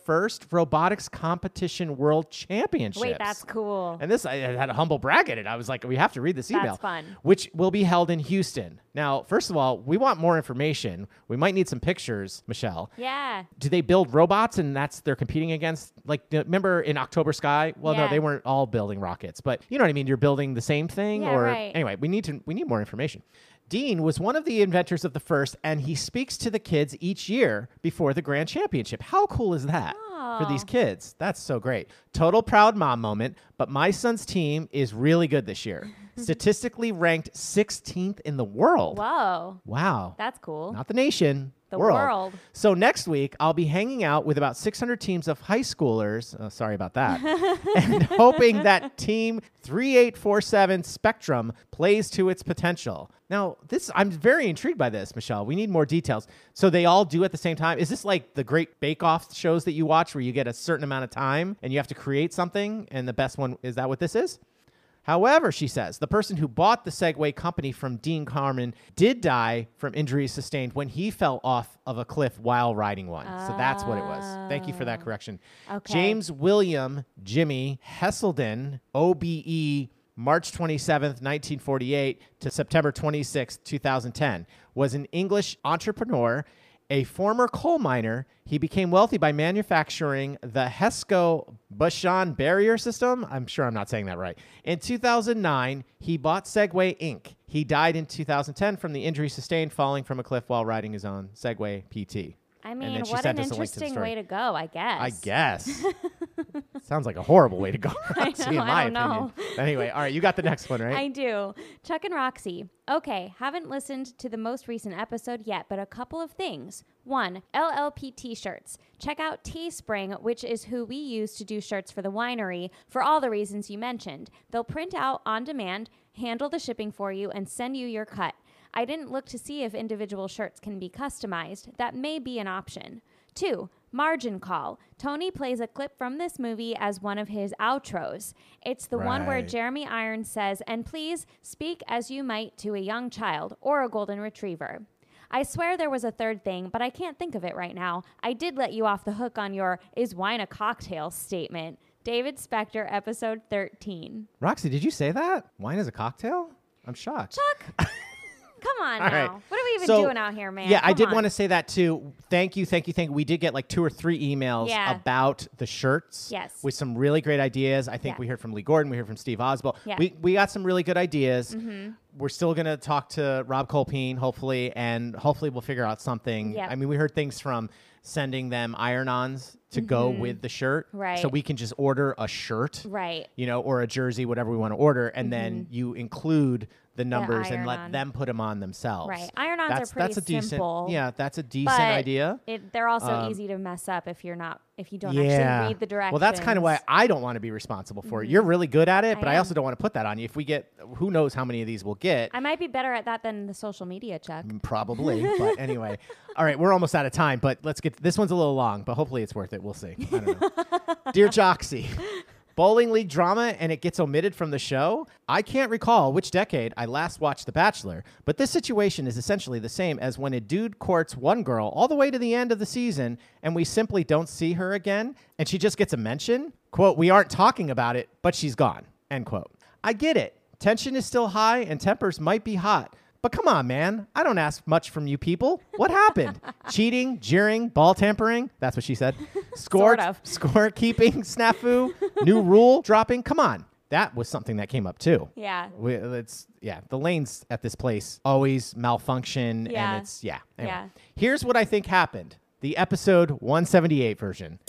first robotics competition world championships.
Wait, that's cool.
And this, I had a humble brag in it. I was like, we have to read this email.
That's fun.
Which will be held in Houston. Now, first of all, we want more information. We might need some pictures, Michelle.
Yeah.
Do they build robots and that's they're competing against? Like, remember in October Sky? Well,
Yeah.
no, they weren't all building rockets, but you know what I mean? You're building the same thing.
Yeah,
or
right.
Anyway, we need to we need more information. Dean was one of the inventors of the first, and he speaks to the kids each year before the grand championship. How cool is that for these kids? That's so great. Total proud mom moment, but my son's team is really good this year. Statistically ranked sixteenth in the world.
Whoa.
Wow.
That's cool.
Not the nation.
The world.
So next week, I'll be hanging out with about six hundred teams of high schoolers. Oh, sorry about that. And hoping that team three eight four seven Spectrum plays to its potential. Now, this I'm very intrigued by this, Michelle. We need more details. So they all do at the same time? Is this like the Great Bake Off shows that you watch where you get a certain amount of time and you have to create something and the best one, is that what this is? However, she says, the person who bought the Segway company from Dean Carmen did die from injuries sustained when he fell off of a cliff while riding one. Oh. So that's what it was. Thank you for that correction.
Okay.
James William Jimmy Hesselden, O B E, March twenty-seventh, nineteen forty-eight to September twenty-sixth, two thousand ten, was an English entrepreneur, a former coal miner. He became wealthy by manufacturing the Hesco-Bashan barrier system. I'm sure I'm not saying that right. In two thousand nine, he bought Segway Incorporated. He died in two thousand ten from the injury sustained falling from a cliff while riding his own Segway P T.
I mean, what an interesting way to go, I guess.
I guess. Sounds like a horrible way to go.
I know,
in my
I don't know.
opinion. Anyway, all right, you got the next one, right?
I do. Chuck and Roxy. Okay, haven't listened to the most recent episode yet, but a couple of things. One, L L P t-shirts. Check out Teespring, which is who we use to do shirts for the winery, for all the reasons you mentioned. They'll print out on demand, handle the shipping for you, and send you your cut. I didn't look to see if individual shirts can be customized. That may be an option. Two, Margin Call. Tony plays a clip from this movie as one of his outros. It's the one where
Right.
Jeremy Irons says, "And please speak as you might to a young child or a golden retriever." I swear there was a third thing, but I can't think of it right now. I did let you off the hook on your "is wine a cocktail" statement. David Spector, episode thirteen.
Roxy, did you say that? Wine is a cocktail? I'm shocked.
Chuck! Come on
All
now.
right.
What are we even
So,
doing out here, man?
Yeah, I
Come
did
on.
want to say that too. Thank you, thank you, thank you. We did get like two or three emails
Yeah.
about the shirts.
Yes.
With some really great ideas. I think
Yeah.
we heard from Lee Gordon. We heard from Steve Oswald.
Yeah.
We, we got some really good ideas.
Mhm.
We're still going to talk to Rob Colpeen, hopefully, and hopefully we'll figure out something.
Yep.
I mean, we heard things from sending them iron-ons to go
Mhm.
with the shirt.
Right.
So we can just order a shirt.
Right.
You know, or a jersey, whatever we want to order, and then
Mhm.
you include the numbers and let
iron-on.
them put them on themselves.
Right. Iron-ons
that's,
are pretty
that's a decent,
simple.
Yeah, that's a decent
but
idea.
It, they're also
Um,
easy to mess up if you're not, if you don't
yeah.
actually read the directions.
Well, that's kind of why I don't want to be responsible for it.
Mhm.
You're really good at it,
I
but I,
am.
also don't want to put that on you. If we get, who knows how many of these we'll get.
I might be better at that than the social media, Chuck.
Probably, but anyway. All right, we're almost out of time, but let's get, this one's a little long, but hopefully it's worth it. We'll see. I don't know. Dear Joxy, bowling league drama and it gets omitted from the show? I can't recall which decade I last watched The Bachelor, but this situation is essentially the same as when a dude courts one girl all the way to the end of the season and we simply don't see her again and she just gets a mention. Quote, "We aren't talking about it, but she's gone." End quote. I get it. Tension is still high and tempers might be hot. But come on, man. I don't ask much from you people. What happened? Cheating, jeering, ball tampering? That's what she said. Score,
Sort of.
score keeping, snafu, new rule dropping? Come on. That was something that came up too.
Yeah.
We, it's yeah. The lanes at this place always malfunction,
Yeah.
and it's yeah. Anyway,
Yeah.
Here's what I think happened. The episode one seventy-eight version.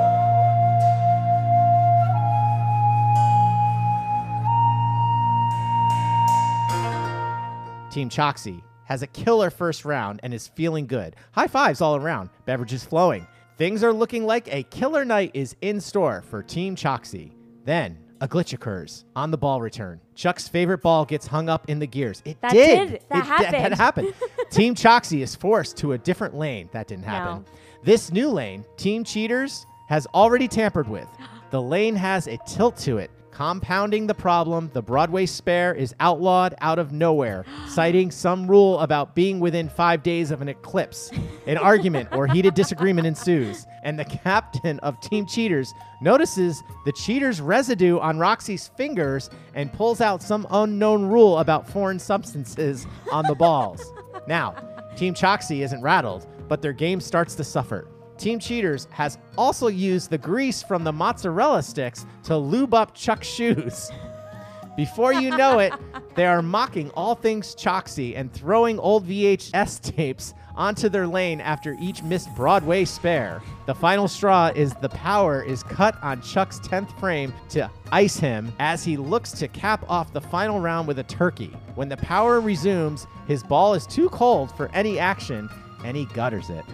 Team Choxy has a killer first round and is feeling good. High fives all around. Beverages flowing. Things are looking like a killer night is in store for Team Choxy. Then a glitch occurs on the ball return. Chuck's favorite ball gets hung up in the gears. It
That
did.
did. That
It-
happened.
That happened. Team Choxy is forced to a different lane. That didn't happen.
No.
This new lane, Team Cheaters, has already tampered with. The lane has a tilt to it, Compounding the problem, the Broadway spare is outlawed out of nowhere, citing some rule about being within five days of an eclipse. An argument or heated disagreement ensues, and the captain of Team Cheaters notices the cheater's residue on Roxy's fingers and pulls out some unknown rule about foreign substances on the balls. Now, Team Choxy isn't rattled, but their game starts to suffer. Team Cheaters has also used the grease from the mozzarella sticks to lube up Chuck's shoes. Before you know it, they are mocking all things Choxy and throwing old V H S tapes onto their lane after each missed Broadway spare. The final straw is the power is cut on Chuck's tenth frame to ice him as he looks to cap off the final round with a turkey. When the power resumes, his ball is too cold for any action, and he gutters it.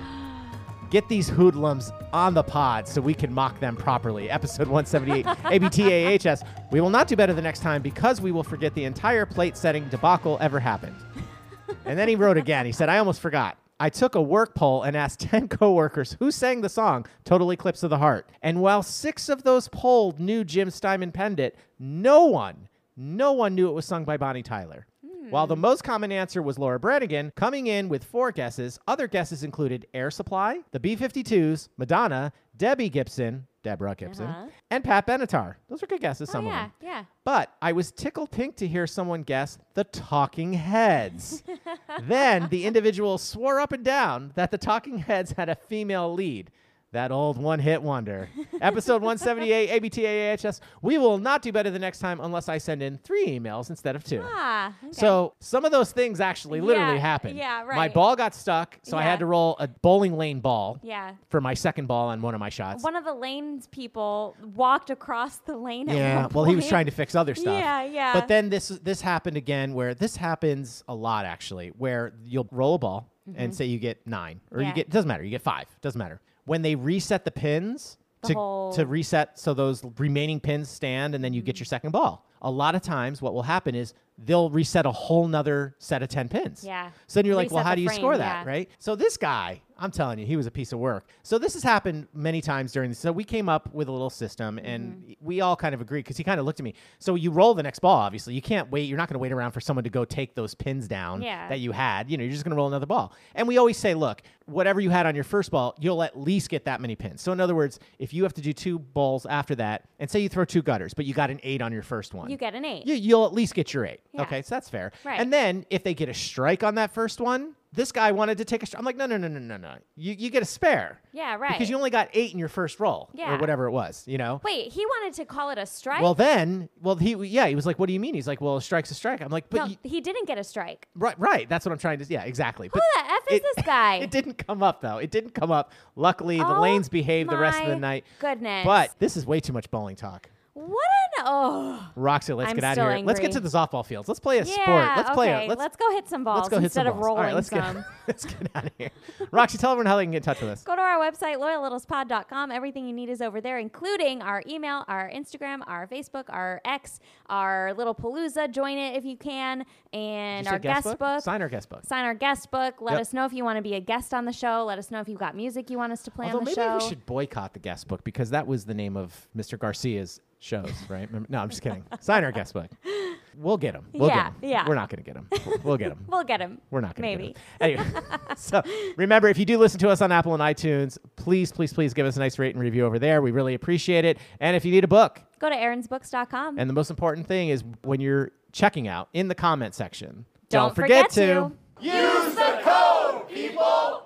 Get these hoodlums on the pod so we can mock them properly. Episode one seventy-eight, A B T A H S. We will not do better the next time because we will forget the entire plate setting debacle ever happened. And then he wrote again. He said, I almost forgot. I took a work poll and asked ten coworkers who sang the song Total Eclipse of the Heart. And while six of those polled knew Jim Steinman penned it, no one, no one knew it was sung by Bonnie Tyler. While the most common answer was Laura Branigan, coming in with four guesses, other guesses included Air Supply, the B fifty-twos, Madonna, Debbie Gibson, Deborah Gibson,
Uh-huh.
and Pat Benatar. Those are good guesses, some
oh,
of
yeah,
them.
yeah.
But I was tickled pink to hear someone guess the Talking Heads. Then the individual swore up and down that the Talking Heads had a female lead. That old one-hit wonder. Episode one seventy-eight, A B T A H S. We will not do better the next time unless I send in three emails instead of two.
Ah, okay.
So some of those things actually literally
Yeah,
happened.
yeah,
My
right.
ball got stuck, so I
Yeah.
had to roll a bowling lane ball
Yeah.
for my second ball on one of my shots.
One of the lanes people walked across the lane at
Yeah,
one
well, he was
point.
trying to fix other stuff.
Yeah, yeah.
But then this this happened again, where this happens a lot actually, where you'll roll a ball and
Mhm.
say you get nine, or
Yeah.
you get doesn't matter, you get five, doesn't matter. When they reset the pins
The
to
whole-
to reset, so those remaining pins stand, and then you get
Mm-hmm.
your second ball. A lot of times, what will happen is they'll reset a whole nother set of ten pins.
Yeah.
So then you're like, well,
Reset
how
the
do you
frame,
score that,
yeah.
right? So this guy, I'm telling you, he was a piece of work. So this has happened many times during this. So we came up with a little system, and
Mm-hmm.
we all kind of agreed, because he kind of looked at me. So you roll the next ball, obviously. You can't wait. You're not going to wait around for someone to go take those pins down
Yeah.
that you had. You know, you're just going to roll another ball. And we always say, look, whatever you had on your first ball, you'll at least get that many pins. So in other words, if you have to do two balls after that, and say you throw two gutters, but you got an eight on your first one.
You get an eight.
You, you'll at least get your eight.
Yeah.
Okay, so that's fair.
Right.
And then if they get a strike on that first one, this guy wanted to take a strike. I'm like, no, no, no, no, no, no. You you get a spare.
Yeah, right.
Because you only got eight in your first roll,
Yeah.
or whatever it was, you know?
Wait, he wanted to call it a strike?
Well, then, well, he, yeah, he was like, what do you mean? He's like, well, a strike's a strike. I'm like, but
no,
you-
he didn't get a strike.
right, right. That's what I'm trying to, yeah, exactly.
Who
But
the F is
it-
this guy?
It didn't come up, though. It didn't come up. Luckily, the
Oh
lanes behaved the rest of the
my
night.
goodness.
But this is way too much bowling talk.
What an oh.
Roxy, let's
I'm
get out
still
of here. Let's get
angry.
to the softball fields. Let's play a
yeah,
sport. Let's
okay.
play a let's,
let's go hit some balls
let's go hit
instead
some
of
balls.
rolling
All right, let's
some.
Get, let's get out of here. Roxy, tell everyone how they can get in touch with us.
Go to our website, loyal littles pod dot com. Everything you need is over there, including our email, our Instagram, our Facebook, our X, our little Palooza. Join it if you can. And
Did you
our
say guest
guest
book?
book.
Sign our guest book.
Sign our guest book. Let
Yep.
us know if you want to be a guest on the show. Let us know if you've got music you want us to play
Although
on the
maybe
show.
we should boycott the guest book, because that was the name of Mister Garcia's shows, right? Remember? No, I'm just kidding. Sign our guest book. We'll get him. We'll
Yeah,
get him.
yeah.
We're not going to get him. We'll get him.
We'll get him.
We're not going to
Maybe.
get him. Anyway, so remember, if you do listen to us on Apple and iTunes, please, please, please give us a nice rate and review over there. We really appreciate it. And if you need a book,
Go to aarons books dot com.
and the most important thing is when you're checking out in the comment section,
Don't forget to
Use the code, people!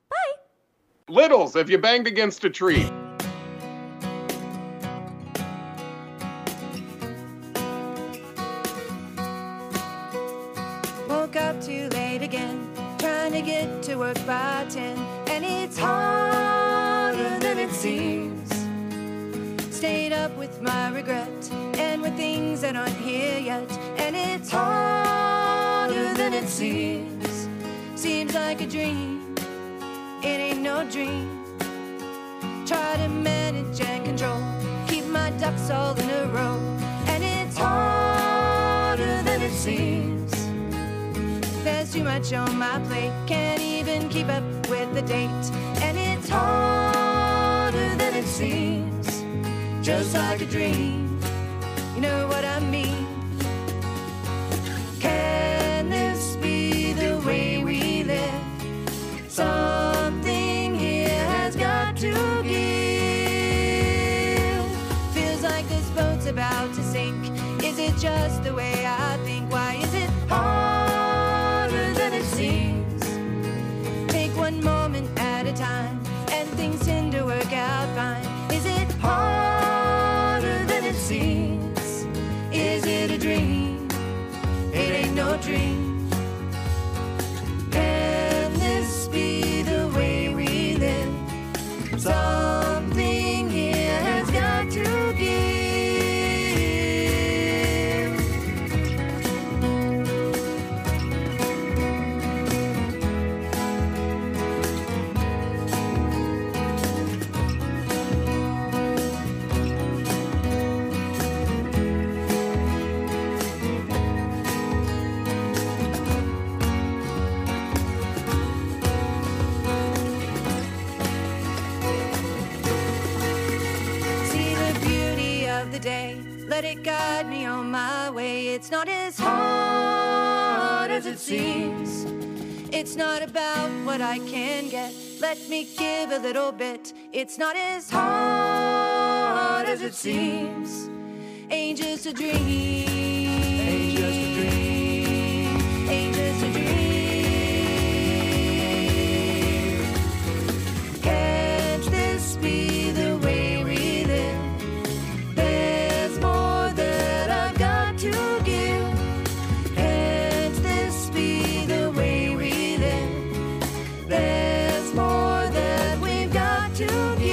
Littles, if you banged against a tree.
Woke up too late again, trying to get to work by ten, and it's harder than it seems. Stayed up with my regret and with things that aren't here yet, and it's harder than it seems. Seems like a dream, it ain't no dream. Try to manage and control, keep my ducks all in a row, and it's harder than it seems. There's too much on my plate, can't even keep up with the date, and it's harder than it seems. Just like a dream, You know what I mean? Can this be the way we live? Something here has got to give. Feels like this boat's about to sink. Is it just the way I think? Why is it harder than it seems? Take one moment at a time, and things tend to work out fine. Is it harder than it seems? Is it a dream? It ain't no dream. Can this be the way we live? Something here has got to give. The day, let it guide me on my way. It's not as hard as it seems. It's not about what I can get. Let me give a little bit. It's not as hard as it seems. Ain't just a dream. Ain't just a dream. Ain't just a dream. Can't this be the way we live? There's more that I've got to give. Can't this be the way we live? There's more that we've got to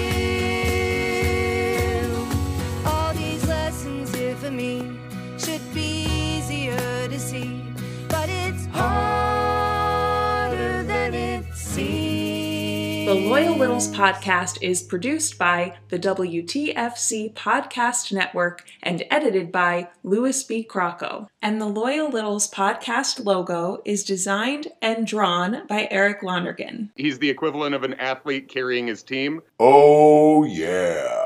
give. All these lessons here for me should be easier to see, but it's harder than it seems.
The Loyal Littles podcast is produced by the W T F C Podcast Network and edited by Louis B. Crocco. And the Loyal Littles podcast logo is designed and drawn by Eric Lonergan.
He's the equivalent of an athlete carrying his team.
Oh, yeah.